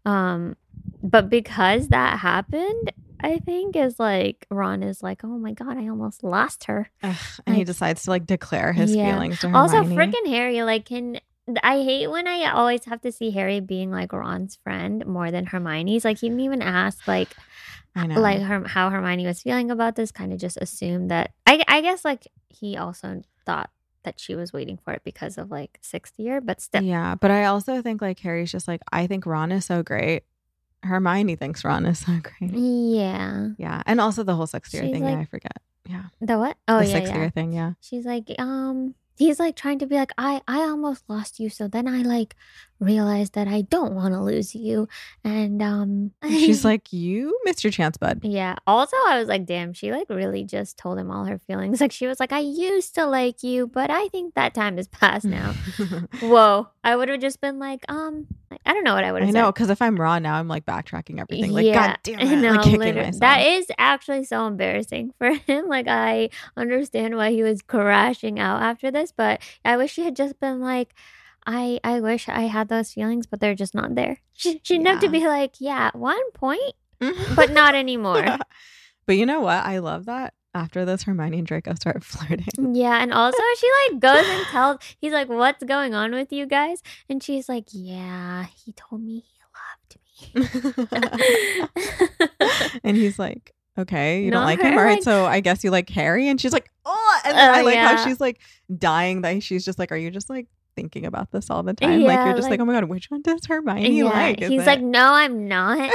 But because that happened, I think is like Ron is like, oh my God, I almost lost her. And he decides to like declare his feelings to Hermione. Also, freaking Harry, like I hate when I always have to see Harry being like Ron's friend more than Hermione's. Like he didn't even ask like like how Hermione was feeling about this, kind of just assumed that I guess like he also thought that she was waiting for it because of like sixth year, but still. Yeah, but I also think like Harry's just like, I think Ron is so great. Hermione thinks Ron is so great. Yeah. Yeah. And also the whole sixth year thing, like, I forget. Yeah. The what? Oh, the sixth year thing, yeah. She's like, he's like trying to be like, I almost lost you, so then I like realized that I don't want to lose you, and she's like, you missed your chance, bud. Yeah. Also, I was like, damn, she like really just told him all her feelings. Like she was like, I used to like you, but I think that time is past now. Whoa. I would have just been like, I don't know what I would have said. I know, because if I'm Raw now, I'm like backtracking everything. Like, God damn it. No, like kicking myself. That is actually so embarrassing for him. Like, I understand why he was crashing out after this, but I wish she had just been like, I wish I had those feelings, but they're just not there. She didn't have to be like, yeah, at one point, but not anymore. But you know what? I love that. After this, Hermione and Draco start flirting. Yeah, and also she like goes and tells, he's like, what's going on with you guys? And she's like, yeah, he told me he loved me. And he's like, okay, you don't like him? All right, so I guess you like Harry? And she's like, oh, and then I like how she's like dying, that she's just like, are you just like thinking about this all the time? Like you're just like, oh my God, which one does Hermione like? He's like, no, I'm not.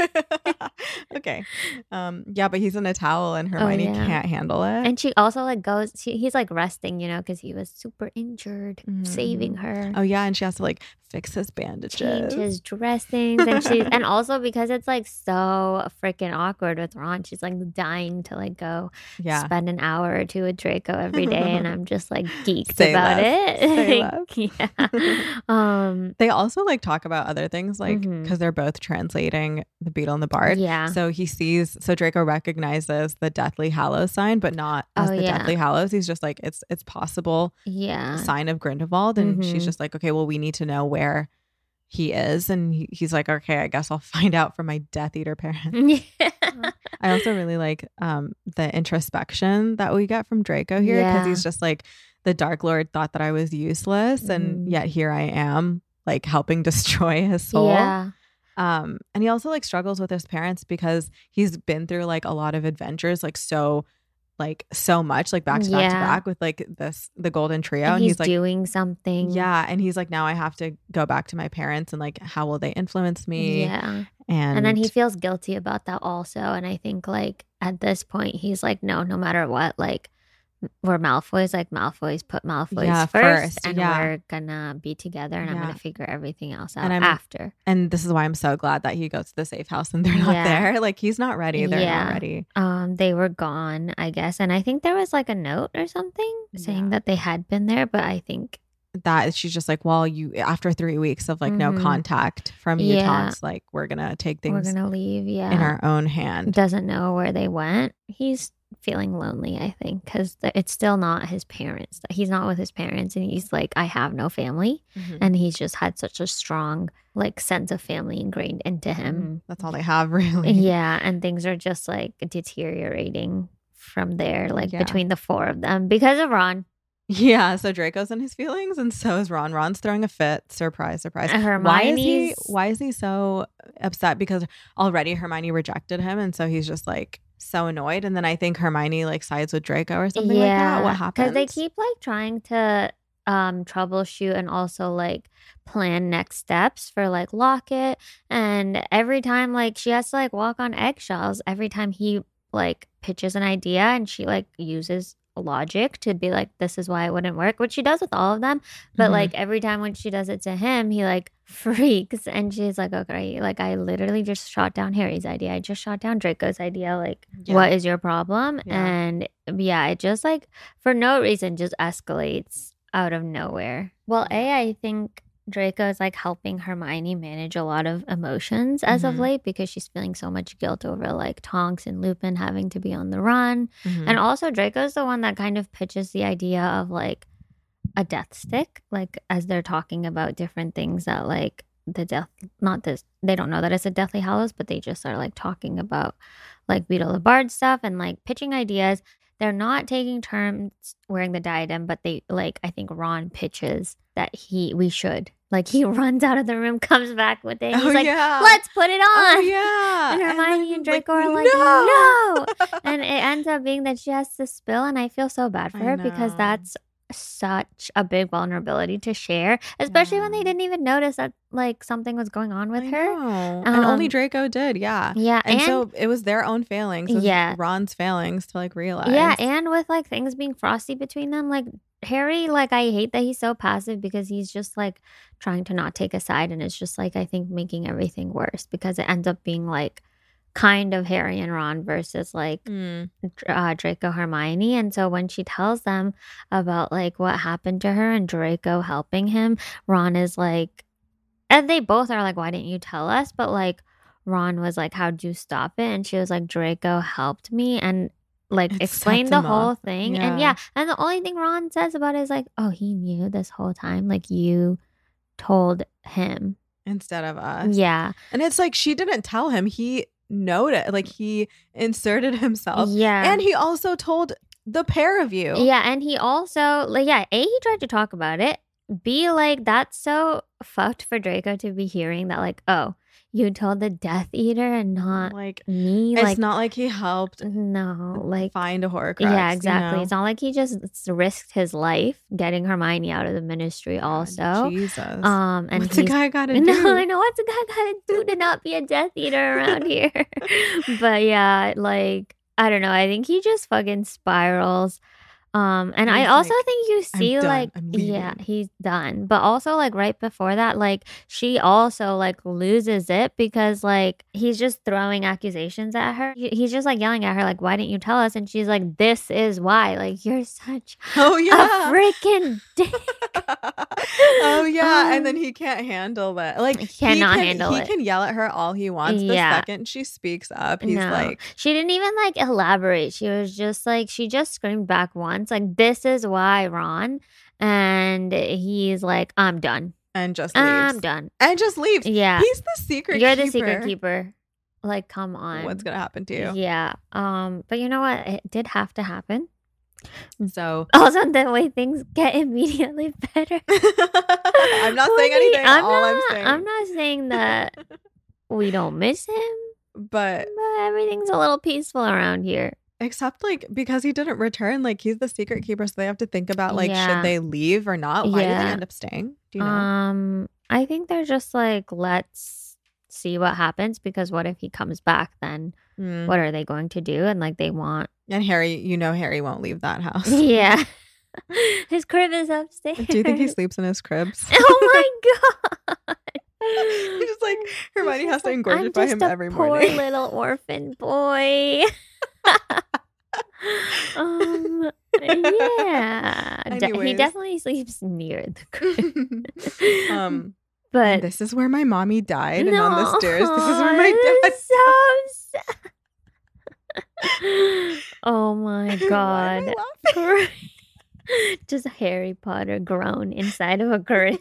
Okay. Yeah, but he's in a towel and Hermione can't handle it. And she also like goes, he's like resting, you know, because he was super injured, saving her. Oh yeah, and she has to like fix his bandages, change his dressings, and also because it's like so freaking awkward with Ron, she's like dying to like go spend an hour or two with Draco every day, and I'm just like geeked about it. Yeah. They also like talk about other things, like because they're both translating The Beetle and the Bard. Yeah. So Draco recognizes the Deathly Hallows sign, but not as the Deathly Hallows. He's just like, it's possible. Yeah. Sign of Grindelwald, and she's just like, okay, well, we need to know where he is, and he's like, okay, I guess I'll find out from my Death Eater parents. I also really like the introspection that we get from Draco here, because he's just like, the Dark Lord thought that I was useless, and yet here I am, like helping destroy his soul. Yeah. And he also like struggles with his parents because he's been through like a lot of adventures, like so much, like back to back with like the Golden Trio, and he's like doing something. Yeah, and he's like, now I have to go back to my parents, and like, how will they influence me? Yeah. And then he feels guilty about that also. And I think like at this point he's like, no matter what, like we're Malfoys, like Malfoys put Malfoys first, and we're gonna be together, and I'm gonna figure everything else out after. And this is why I'm so glad that he goes to the safe house and they're not there. Like he's not ready. They're not ready. They were gone, I guess. And I think there was like a note or something saying that they had been there, but I think that she's just like, well, you after 3 weeks of like no contact from mutants, like we're gonna take things, we're gonna leave in our own hand. Doesn't know where they went. He's feeling lonely, I think, because it's still not his parents. He's not with his parents, and he's like, I have no family. And he's just had such a strong like sense of family ingrained into him. That's all they have, really. Yeah, and things are just like deteriorating from there, like between the four of them because of Ron. Yeah, so Draco's in his feelings, and so is Ron. Ron's throwing a fit. Surprise, surprise. Why is he so upset? Because already Hermione rejected him, and so he's just like so annoyed. And then I think Hermione like sides with Draco or something like that. What happens? Because they keep like trying to troubleshoot and also like plan next steps for like Locket, and every time like she has to like walk on eggshells every time he like pitches an idea, and she like uses logic to be like, this is why it wouldn't work, which she does with all of them, but like every time when she does it to him, he like freaks, and she's like, okay, like I literally just shot down Harry's idea, I just shot down Draco's idea, like what is your problem? And it just like for no reason just escalates out of nowhere. Well, I think Draco is like helping Hermione manage a lot of emotions as of late, because she's feeling so much guilt over like Tonks and Lupin having to be on the run. And also Draco's the one that kind of pitches the idea of like a death stick, like as they're talking about different things that like they don't know that it's a Deathly Hallows, but they just are like talking about like Beetle the Bard stuff and like pitching ideas. They're not taking turns wearing the diadem, but they like, I think Ron pitches that we should. Like he runs out of the room, comes back with it. He's like, let's put it on. Oh, yeah. And Hermione and Draco are like, no. And it ends up being that she has to spill. And I feel so bad for her because that's such a big vulnerability to share, especially when they didn't even notice that like something was going on with her. And only Draco did. Yeah. And so it was their own failings. Ron's failings to like realize. Yeah. And with like things being frosty between them, like Harry, like, I hate that he's so passive because he's just like trying to not take a side, and it's just like I think making everything worse because it ends up being like kind of Harry and Ron versus like Draco Hermione. And so when she tells them about like what happened to her and Draco helping him, Ron is like, and they both are like, why didn't you tell us? But like Ron was like, how'd you stop it? And she was like, Draco helped me and like It explained sets the him whole up. thing. Yeah. And and the only thing Ron says about it is like, oh, he knew this whole time. Like you told him. Instead of us. Yeah. And it's like she didn't tell him. He noted, like he inserted himself. Yeah. And he also told the pair of you. Yeah, and he also like A, he tried to talk about it. B, like that's so fucked for Draco to be hearing that like, oh, you told the Death Eater and not Like me. it's Like not like he helped no, like find a Horcrux. yeah, exactly. You know? It's not like he just risked his life getting Hermione out of the Ministry. Also, Jesus. and What's a he's guy got to do? no, I know what's a guy got to do to not be a Death Eater around here. But yeah, like I don't know. I think he just fucking spirals. And I He's also like, think you see "I'm done. like I'm yeah, leaving." he's done. But also like right before that, like she also like loses it because like he's just throwing accusations at her. He's just like yelling at her like, why didn't you tell us? And she's like, this is why. Like you're such Oh a yeah. freaking dick. Oh yeah. And then he can't handle that. Like He cannot handle he it. can yell at her all he wants. The Yeah. second she speaks up, he's No. like, She didn't even like elaborate. She was just like she just screamed back once, like, this is why, Ron. And he's like, I'm done. and just leaves. I'm done. And just leaves. Yeah. He's the secret You're keeper. the secret keeper. Like, come on. What's gonna happen to you? Yeah. But you know what? It did have to happen. So Also, the way things get immediately better. I'm not saying anything. I'm not saying that we don't miss him, but but everything's a little peaceful around here. except like because he didn't return, like he's the secret keeper, so they have to think about like Yeah. should they leave or not? Why did Yeah. they end up staying? Do you know? I think they're just like, let's see what happens because what if he comes back then? Mm. What are they going to do? And like they want And Harry, Harry won't leave that house. yeah. His crib is upstairs. Do you think he sleeps in his cribs? Oh my god. He's just like Hermione He's has to like, engorgify I'm him just a every poor morning. little orphan boy. Yeah. He Anyways. definitely sleeps near the crib. But This is where my mommy died, and no, on the stairs, this is where my dad. so sad. Oh my Why god. am I laughing? Just Harry Potter grown inside of a crib.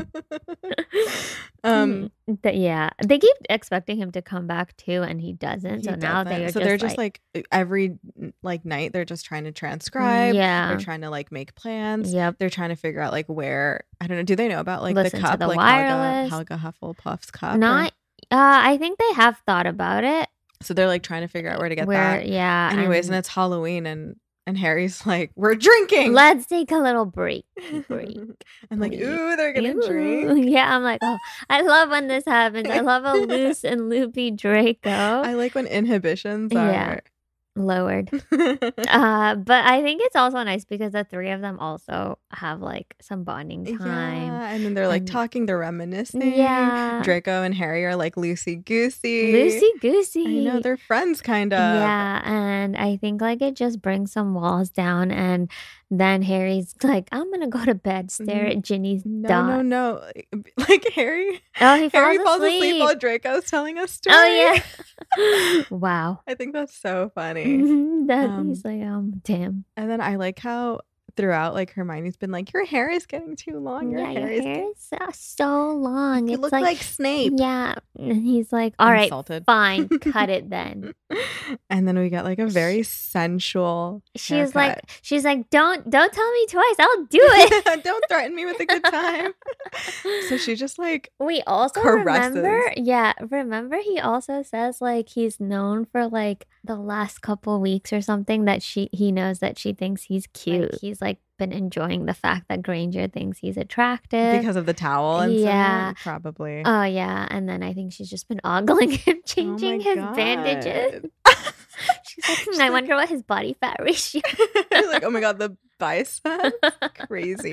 Yeah, they keep expecting him to come back too, and he doesn't. So He now doesn't. they're they're just just like every like night they're just trying to transcribe. yeah, They're trying to like make plans. yep. They're trying to figure out like where, I don't know. Do they know about like Listen the to cup, the like wireless. Helga Hufflepuff's cup? or- Not. I think they have thought about it. So they're like trying to figure out where to get Where that. yeah. Anyways, and it's Halloween, and Harry's like, we're drinking. let's take a little break. And like, Please. ooh, they're gonna Ooh. drink. Yeah, I'm like, oh, I love when this happens. I love a loose and loopy Draco. I like when inhibitions Yeah. are Lowered. But I think it's also nice because the three of them also have like some bonding time. Yeah, and then they're like And- talking, they're reminiscing. Yeah. Draco and Harry are like loosey goosey. Loosey goosey. I know they're friends, kind of. Yeah, and I think like it just brings some walls down, and then Harry's like, "I'm gonna go to bed, stare at Ginny's dot." No. Like Harry. Oh, he Harry falls falls asleep asleep. while Draco's telling a story. Oh yeah. Wow. I think that's so funny. That he's like, damn. And then I like how throughout, like Hermione's been like, your hair is getting too long. Your Yeah, hair your is hair is so long. You It's look like Snape. yeah. And he's like, all right, Insulted. fine, cut it then. And then we get like a very sensual. She's haircut. like, don't tell me twice. I'll do it. Don't threaten me with a good time. So she just like, We also caresses. remember he also says like he's known for like the last couple weeks or something that he knows that she thinks he's cute. Like, he's like been enjoying the fact that Granger thinks he's attractive. because of the towel and Yeah. stuff, probably. Oh yeah, and then I think she's just been ogling him, changing Oh my his bandages. God. She's like, I wonder what his body fat ratio. Like, oh my god, the biceps, crazy.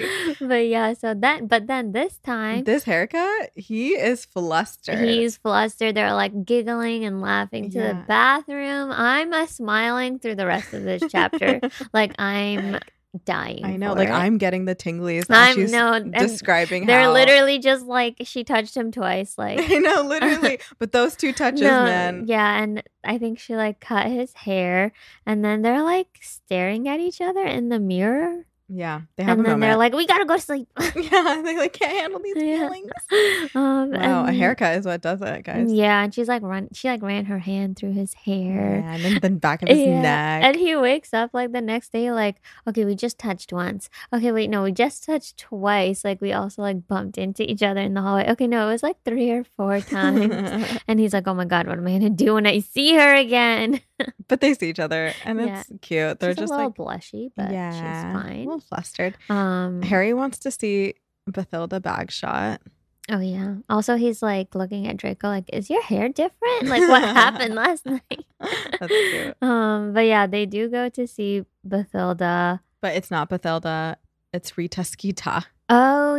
But then this time, this haircut, he is flustered. He's flustered. They're like giggling and laughing to the bathroom. I'm smiling through the rest of this chapter. Like I'm dying. I know, like I'm getting the tinglies. She's describing they're literally just like she touched him twice. Like I know, literally. But those 2 touches, man. Yeah, and I think she like cut his hair, and then they're like staring at each other in the mirror. Yeah, they have a moment. And then they're like, we gotta go to sleep. Yeah, they like can't handle these feelings. Wow, a haircut is what does it, guys. Yeah, and she's like ran her hand through his hair. Yeah, and then the back of his neck. And he wakes up like the next day, like, okay, we just touched once. Okay, wait, no, we just touched twice. Like we also like bumped into each other in the hallway. Okay, no, it was like 3 or 4 times. And he's like, oh my god, what am I gonna do when I see her again? But they see each other, and it's cute. They're she's just a little like blushy, but she's fine. A little flustered. Harry wants to see Bathilda Bagshot. Oh yeah. Also, he's like looking at Draco, like, "Is your hair different? Like, what happened last night?" That's cute. But yeah, they do go to see Bathilda, but it's not Bathilda. It's Rita Skeeter. Oh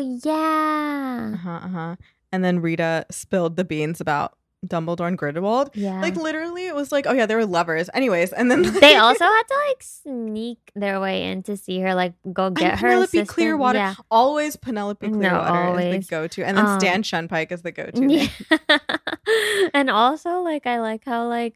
yeah. And then Rita spilled the beans about Dumbledore and Grindelwald. Yeah. Like literally it was like, oh yeah, they were lovers. Anyways, and then they also had to like sneak their way in to see her, like go get her Penelope assistant. Clearwater. Yeah. Always Penelope Clearwater is the go-to. And then Stan Shunpike is the go-to. Yeah. And also like I like how like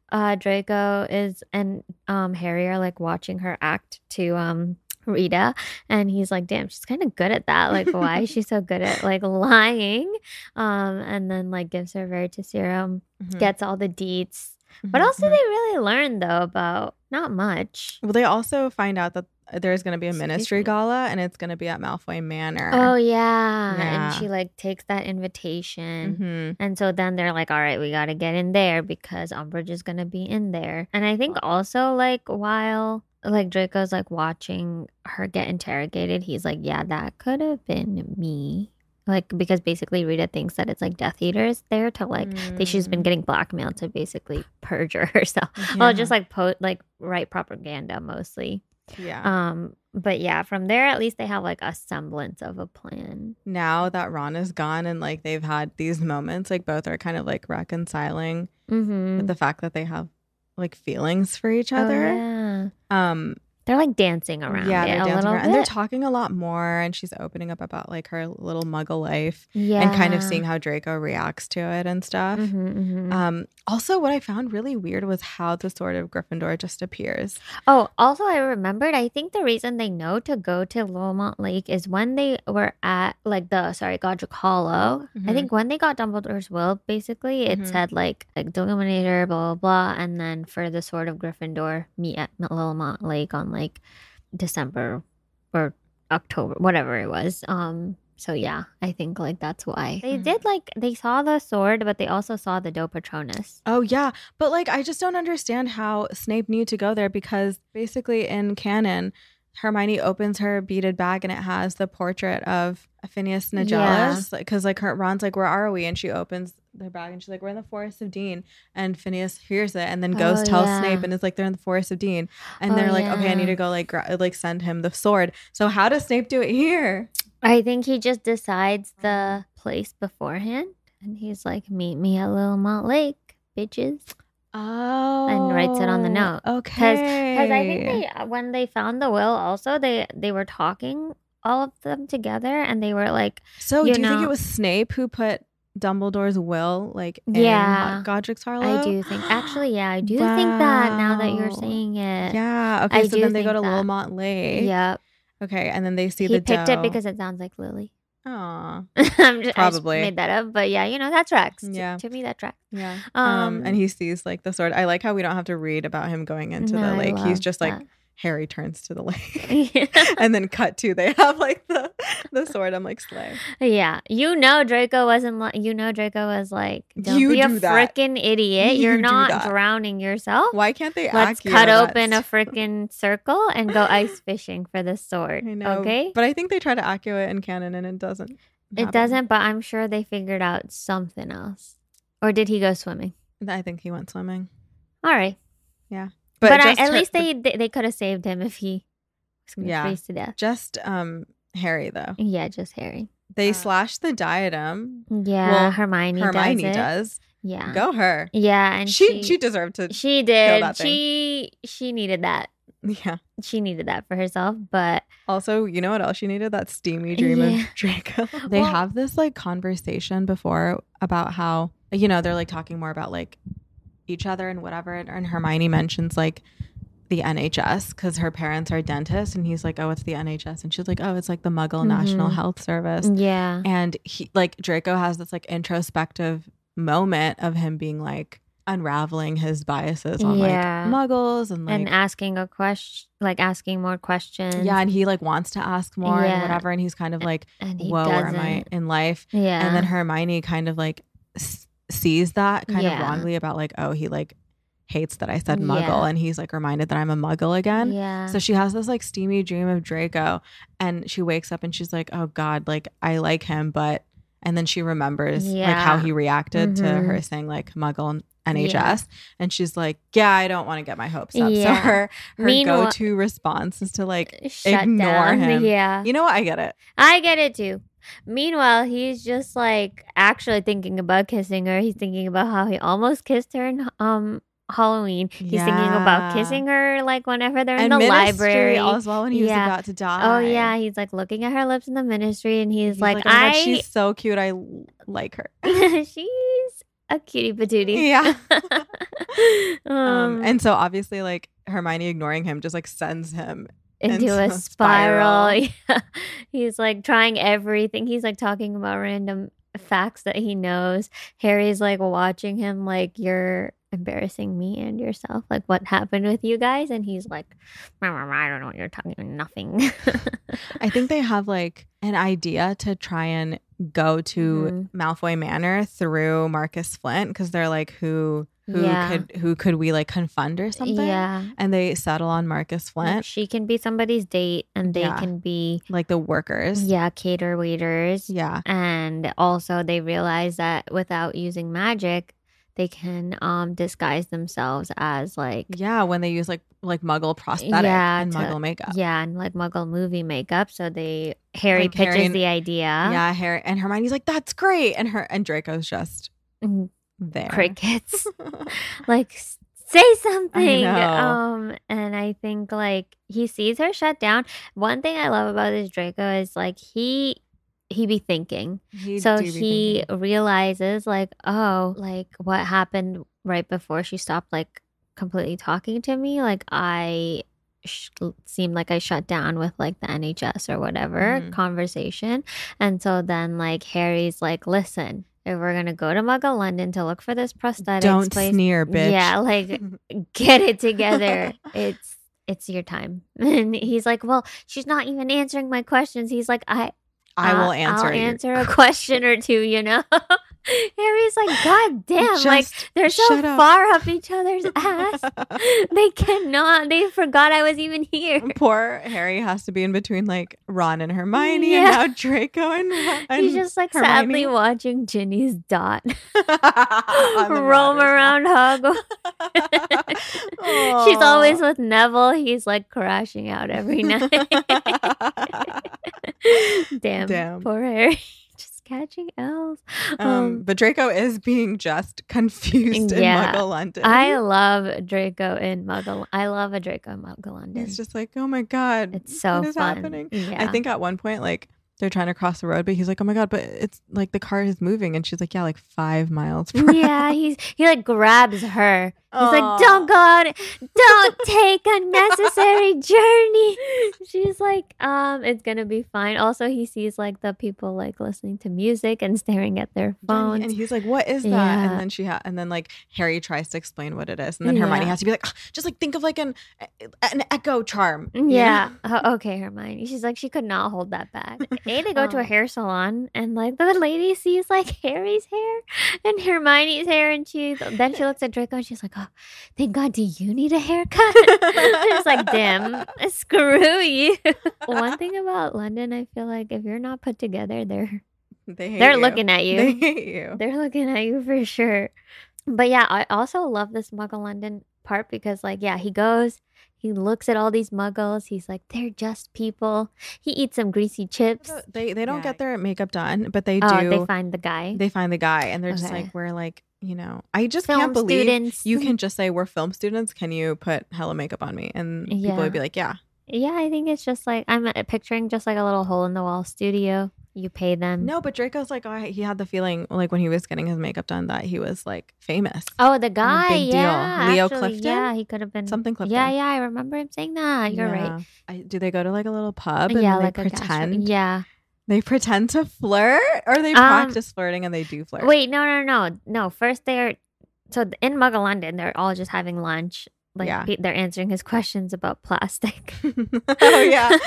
Draco is and Harry are like watching her act to Rita, and he's like, damn, she's kind of good at that. Like, why is she so good at like lying? And then like gives her Veritaserum, gets all the deets. What else did they really learn though about? Not much. Well, they also find out that there's going to be a ministry gala, and it's going to be at Malfoy Manor. Oh yeah. And she like takes that invitation, and so then they're like, all right, we got to get in there because Umbridge is going to be in there. And I think also like while like Draco's like watching her get interrogated, he's like, yeah, that could have been me. Like, because basically Rita thinks that it's like Death Eaters there to like, she's been getting blackmailed to basically perjure herself. Yeah. Well, just like write propaganda mostly. Yeah. But yeah, from there at least they have like a semblance of a plan. Now that Ron is gone and like they've had these moments, like both are kind of like reconciling with the fact that they have like feelings for each other. Oh, yeah. They're like dancing around. Yeah, they're dancing around. And they're talking a lot more, and she's opening up about like her little muggle life. Yeah. And kind of seeing how Draco reacts to it and stuff. Also, what I found really weird was how the Sword of Gryffindor just appears. Oh, also I remembered, I think the reason they know to go to Lilmont Lake is when they were at like Godric Hollow. I think when they got Dumbledore's will, basically it said like Deluminator, blah, blah, blah. And then for the Sword of Gryffindor, meet at Lilmont Lake on like December or October, whatever it was. So yeah, I think like that's why they did like they saw the sword, but they also saw the Do Patronus. Oh yeah, but like I just don't understand how Snape knew to go there, because basically in canon, Hermione opens her beaded bag and it has the portrait of Phineas Nigellus. Because like Ron's like, where are we? And she opens their bag and she's like, we're in the Forest of Dean. And Phineas hears it and then goes tells Snape, and is like, they're in the Forest of Dean. And they're like, okay, I need to go like send him the sword. So how does Snape do it here? I think he just decides the place beforehand, and he's like, meet me at Lilmont Lake, bitches. Oh, and writes it on the note. Okay, because I think when they found the will, also they were talking all of them together, and they were like, so do you think it was Snape who put Dumbledore's will like in Godric's Harlow? I do think I do think that now that you're saying it. Yeah. Okay. So then they go to Lilmont Lake. Yep. Okay, and then they see he picked it because it sounds like Lily. Aw. Probably. I just made that up, but yeah, that tracks. Yeah. To me, that tracks. Yeah. And he sees like the sword. I like how we don't have to read about him going into the lake. He's just like, Harry turns to the lake. And then cut to they have like the sword. I'm like, slay. Yeah. Draco wasn't Draco was like, don't be a freaking idiot. You're not drowning yourself. Why can't they Let's cut open a freaking circle and go ice fishing for the sword. I know. Okay? But I think they try to accu it in canon and it doesn't happen. It doesn't, but I'm sure they figured out something else. Or did he go swimming? I think he went swimming. All right. Yeah. But at least they could have saved him if he was going to freeze to death. Just Harry, though. Yeah, just Harry. They slash the diadem. Yeah, well, Hermione does. Yeah. Go her. Yeah, and she deserved to. She did. Kill that thing. She needed that. Yeah. She needed that for herself, but also, you know what else she needed? That steamy dream of Draco. They have this like conversation before about how, you know, they're like talking more about like each other and whatever, and Hermione mentions like the NHS because her parents are dentists, and he's like, oh, it's the NHS, and she's like, oh, it's like the Muggle National Health Service. Yeah. And he like Draco has this like introspective moment of him being like unraveling his biases on like Muggles and like asking asking more questions. Yeah, and he like wants to ask more and whatever, and he's kind of like, whoa, where am I in life? Yeah. And then Hermione kind of like sees that kind of wrongly about like, oh, he like hates that I said Muggle, and he's like reminded that I'm a Muggle again. Yeah. So she has this like steamy dream of Draco, and she wakes up and she's like, oh God, like I like him, but and then she remembers like how he reacted to her saying like Muggle NHS, and she's like, yeah, I don't want to get my hopes up. So her go-to response is to like ignore him. Yeah. You know what? I get it. I get it too. Meanwhile, he's just like actually thinking about kissing her. He's thinking about how he almost kissed her in Halloween. He's thinking about kissing her like whenever they're in the library as well when he was about to die. Oh yeah, he's like looking at her lips in the ministry, and he's like, oh God, she's so cute. I like her. She's a cutie patootie. Yeah. And so obviously like Hermione ignoring him just like sends him into a spiral. Yeah. He's like trying everything. He's like talking about random facts that he knows. Harry's like watching him like, you're embarrassing me and yourself. Like, what happened with you guys? And he's like, I don't know what you're talking about. Nothing. I think they have like an idea to try and go to Malfoy Manor through Marcus Flint, because they're like, who could we like confund or something? Yeah. And they settle on Marcus Flint. Like she can be somebody's date, and they can be like the workers. Yeah, cater waiters. Yeah. And also they realize that without using magic, they can disguise themselves as like when they use like Muggle prosthetic and Muggle makeup. Yeah, and like Muggle movie makeup. So Harry pitches the idea. Yeah, Harry and Hermione's like, that's great, and Draco's just there. Crickets. Like, say something. I know. And I think like he sees her shut down. One thing I love about this Draco is like he be thinking. He realizes like, oh, like what happened right before she stopped like completely talking to me. Like I seemed like I shut down with like the NHS or whatever conversation. And so then like Harry's like, listen, if we're gonna go to Muggle London to look for this prosthetics don't place, sneer, bitch. Yeah, like get it together. It's your time. And he's like, well, she's not even answering my questions. He's like, I will answer a question or two, you know? Harry's like, God damn, like they're so far up each other's ass. They forgot I was even here. Poor Harry has to be in between like Ron and Hermione and now Draco and he's just like Hermione. Sadly watching Ginny's dot roam around Hogwarts. She's always with Neville. He's like crashing out every night. Damn, poor Harry. Catching elves. But Draco is being just confused in Muggle London. I love Draco in Muggle. I love a Draco in Muggle London. It's just like, oh my God. It's so what is fun. happening? Yeah. I think at one point, like, they're trying to cross the road, but he's like, oh my God, but it's like the car is moving. And she's like, yeah, like 5 miles per hour. He like grabs her. He's like, don't go out. Don't take unnecessary journey. She's like, it's going to be fine. Also, he sees like the people like listening to music and staring at their phones. And he's like, what is that? And then and then like Harry tries to explain what it is. And then Hermione has to be like, just like think of like an echo charm. Yeah. Okay, Hermione. She's like, she could not hold that back. They go to a hair salon, and like the lady sees like Harry's hair and Hermione's hair, and then she looks at Draco and she's like, oh, thank God, do you need a haircut? It's like, damn, screw you. One thing about London, I feel like if you're not put together, they're looking at you. They hate you. They're looking at you for sure. But yeah, I also love this Muggle London part because like, yeah, he goes, he looks at all these muggles. He's like, they're just people. He eats some greasy chips. They don't get their makeup done, but they Oh, do. they find the guy. They find the guy, and they're just Okay. like, we're like, I just Film can't believe students. you can just say we're film students. Can you put hella makeup on me? And people Yeah. would be like, yeah. Yeah, I think it's just like, I'm picturing just like a little hole in the wall studio. You pay them. No, but Draco's like, he had the feeling like when he was getting his makeup done that he was like famous. Oh, the guy. big deal. Yeah. Leo actually, Clifton? Yeah, he could have been. Something Clifton. Yeah, I remember him saying that. You're right. Do they go to like a little pub and Yeah, they like a pretend? Yeah. They pretend to flirt, or they practice flirting and they do flirt. Wait, no. First they're in Muggle London. They're all just having lunch. Like Yeah. they're answering his questions about plastic. Oh yeah.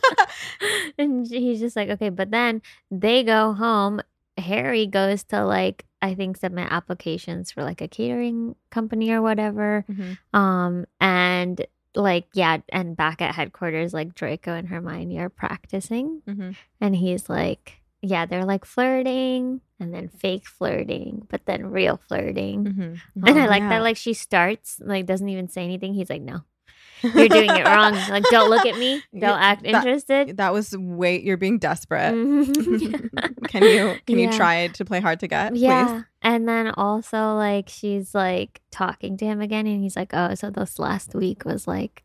And he's just like, okay, but then they go home. Harry goes to like, I think, submit applications for like a catering company or whatever. Mhm. And like, yeah, and back at headquarters, like Draco and Hermione are practicing. Mhm. And he's like, yeah, they're like flirting and then fake flirting, but then real flirting. Mhm. And Oh, I like yeah. that, like she starts, like doesn't even say anything. He's like, no, you're doing it wrong. Like, don't look at me. Don't Yeah, act interested. That was you're being desperate. Mhm. Can you Yeah. try to play hard to get? Yeah. Please? And then also like she's like talking to him again and he's like, oh, so this last week was like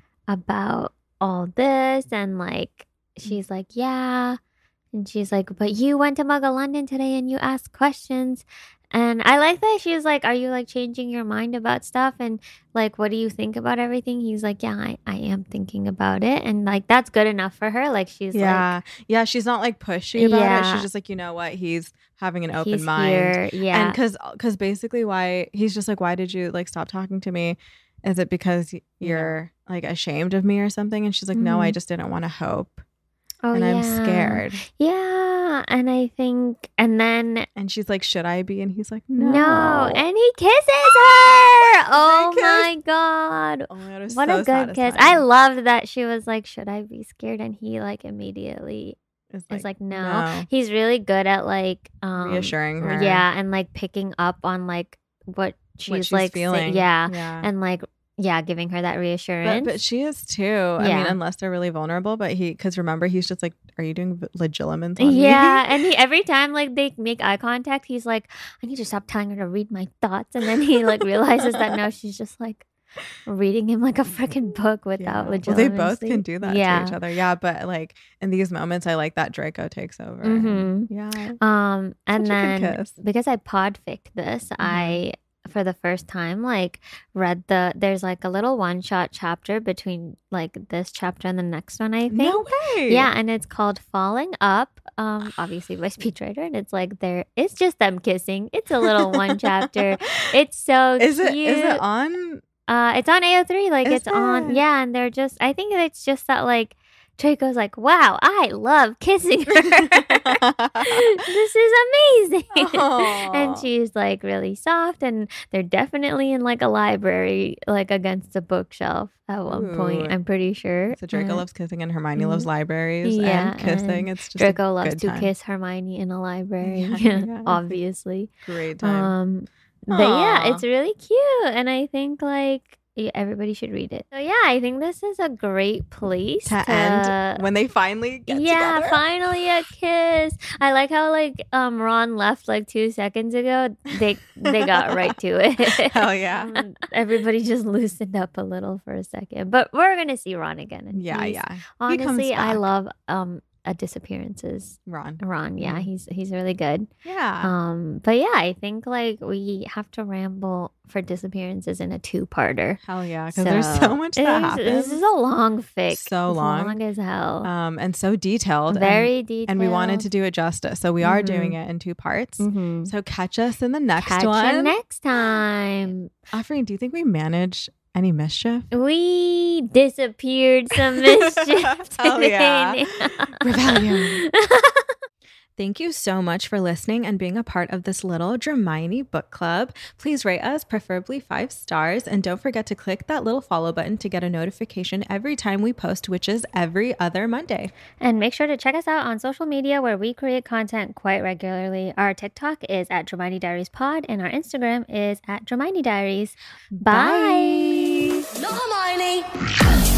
about all this and like she's like, yeah. And she's like, but you went to Muggle London today and you asked questions. And I like that she's like, are you like changing your mind about stuff? And like, what do you think about everything? He's like, yeah, I am thinking about it. And like, that's good enough for her. Like, she's Yeah. Yeah. She's not like pushy about it. Yeah. She's just like, you know what? He's having an like, open he's mind. here. Yeah. And because basically why he's just like, why did you like stop talking to me? Is it because you're like ashamed of me or something? And she's like, no, I just didn't want to hope. Oh, And I'm yeah. scared. Yeah. And I think, and then, And she's like, should I be? And he's like, no. no. And he kisses her. Oh kiss. my God. Oh my God, it was What so a good kiss. satisfying. I loved that she was like, should I be scared? And he like immediately It's is like, no. He's really good at like reassuring her. Yeah. And like picking up on like what she's like feeling. yeah. Yeah. And like, yeah, giving her that reassurance. But she is too. I mean, Yeah. unless they're really vulnerable. But because remember, he's just like, "Are you doing legilimens on me?" Yeah, and he every time like they make eye contact, he's like, "I need to stop telling her to read my thoughts," and then he like realizes that no, she's just like reading him like a freaking book without Well, legitimacy. they both can do that Yeah. to each other. Yeah, but like in these moments, I like that Draco takes over. Mhm. Yeah. And Such a good then kiss. because I podficked this, I for the first time like read there's like a little one shot chapter between like this chapter and the next one, I think. No way. Yeah, and it's called Falling Up, obviously by speechwriter, and it's like there it's just them kissing. It's a little one chapter. It's so Is cute. it on? It's on AO3, like Is it's on. it? Yeah, and they're just I think it's just that like Draco's like, wow, I love kissing her. This is amazing. Aw. And she's like really soft, and they're definitely in like a library, like against a bookshelf at one point. Ooh. I'm pretty sure. So Draco And loves kissing and Hermione loves libraries Yeah, and kissing. and It's just Draco a loves good to time. kiss Hermione in a library, Yeah. obviously. Great time. But yeah, Aw. it's really cute, and I think like everybody should read it. So yeah, I think this is a great place to end when they finally get yeah, together. finally a kiss. I like how like Ron left like 2 seconds ago. They got right to it. Hell yeah. Everybody just loosened up a little for a second, but we're gonna see Ron again. And Yeah, he's- yeah. He comes Honestly, I back. love disappearances. Ron. Ron, yeah, he's really good. Yeah. But yeah, I think like we have to ramble for disappearances in a 2-parter. Hell yeah. Because there's so much that happens. This is a long fic. So It's long. as hell. And so detailed. Very detailed. And we wanted to do it justice. So we are Mhm. doing it in 2 parts. Mhm. So catch us in the next Catch one. you next time. Afreen, do you think we manage any mischief? We disappeared some mischief Hell yeah. today. Rebellion. Thank you so much for listening and being a part of this little Dramione book club. Please rate us, preferably 5 stars, and don't forget to click that little follow button to get a notification every time we post, which is every other Monday. And make sure to check us out on social media where we create content quite regularly. Our TikTok is at Dramione Diaries Pod, and our Instagram is at Dramione Diaries. Bye. Not Hermione.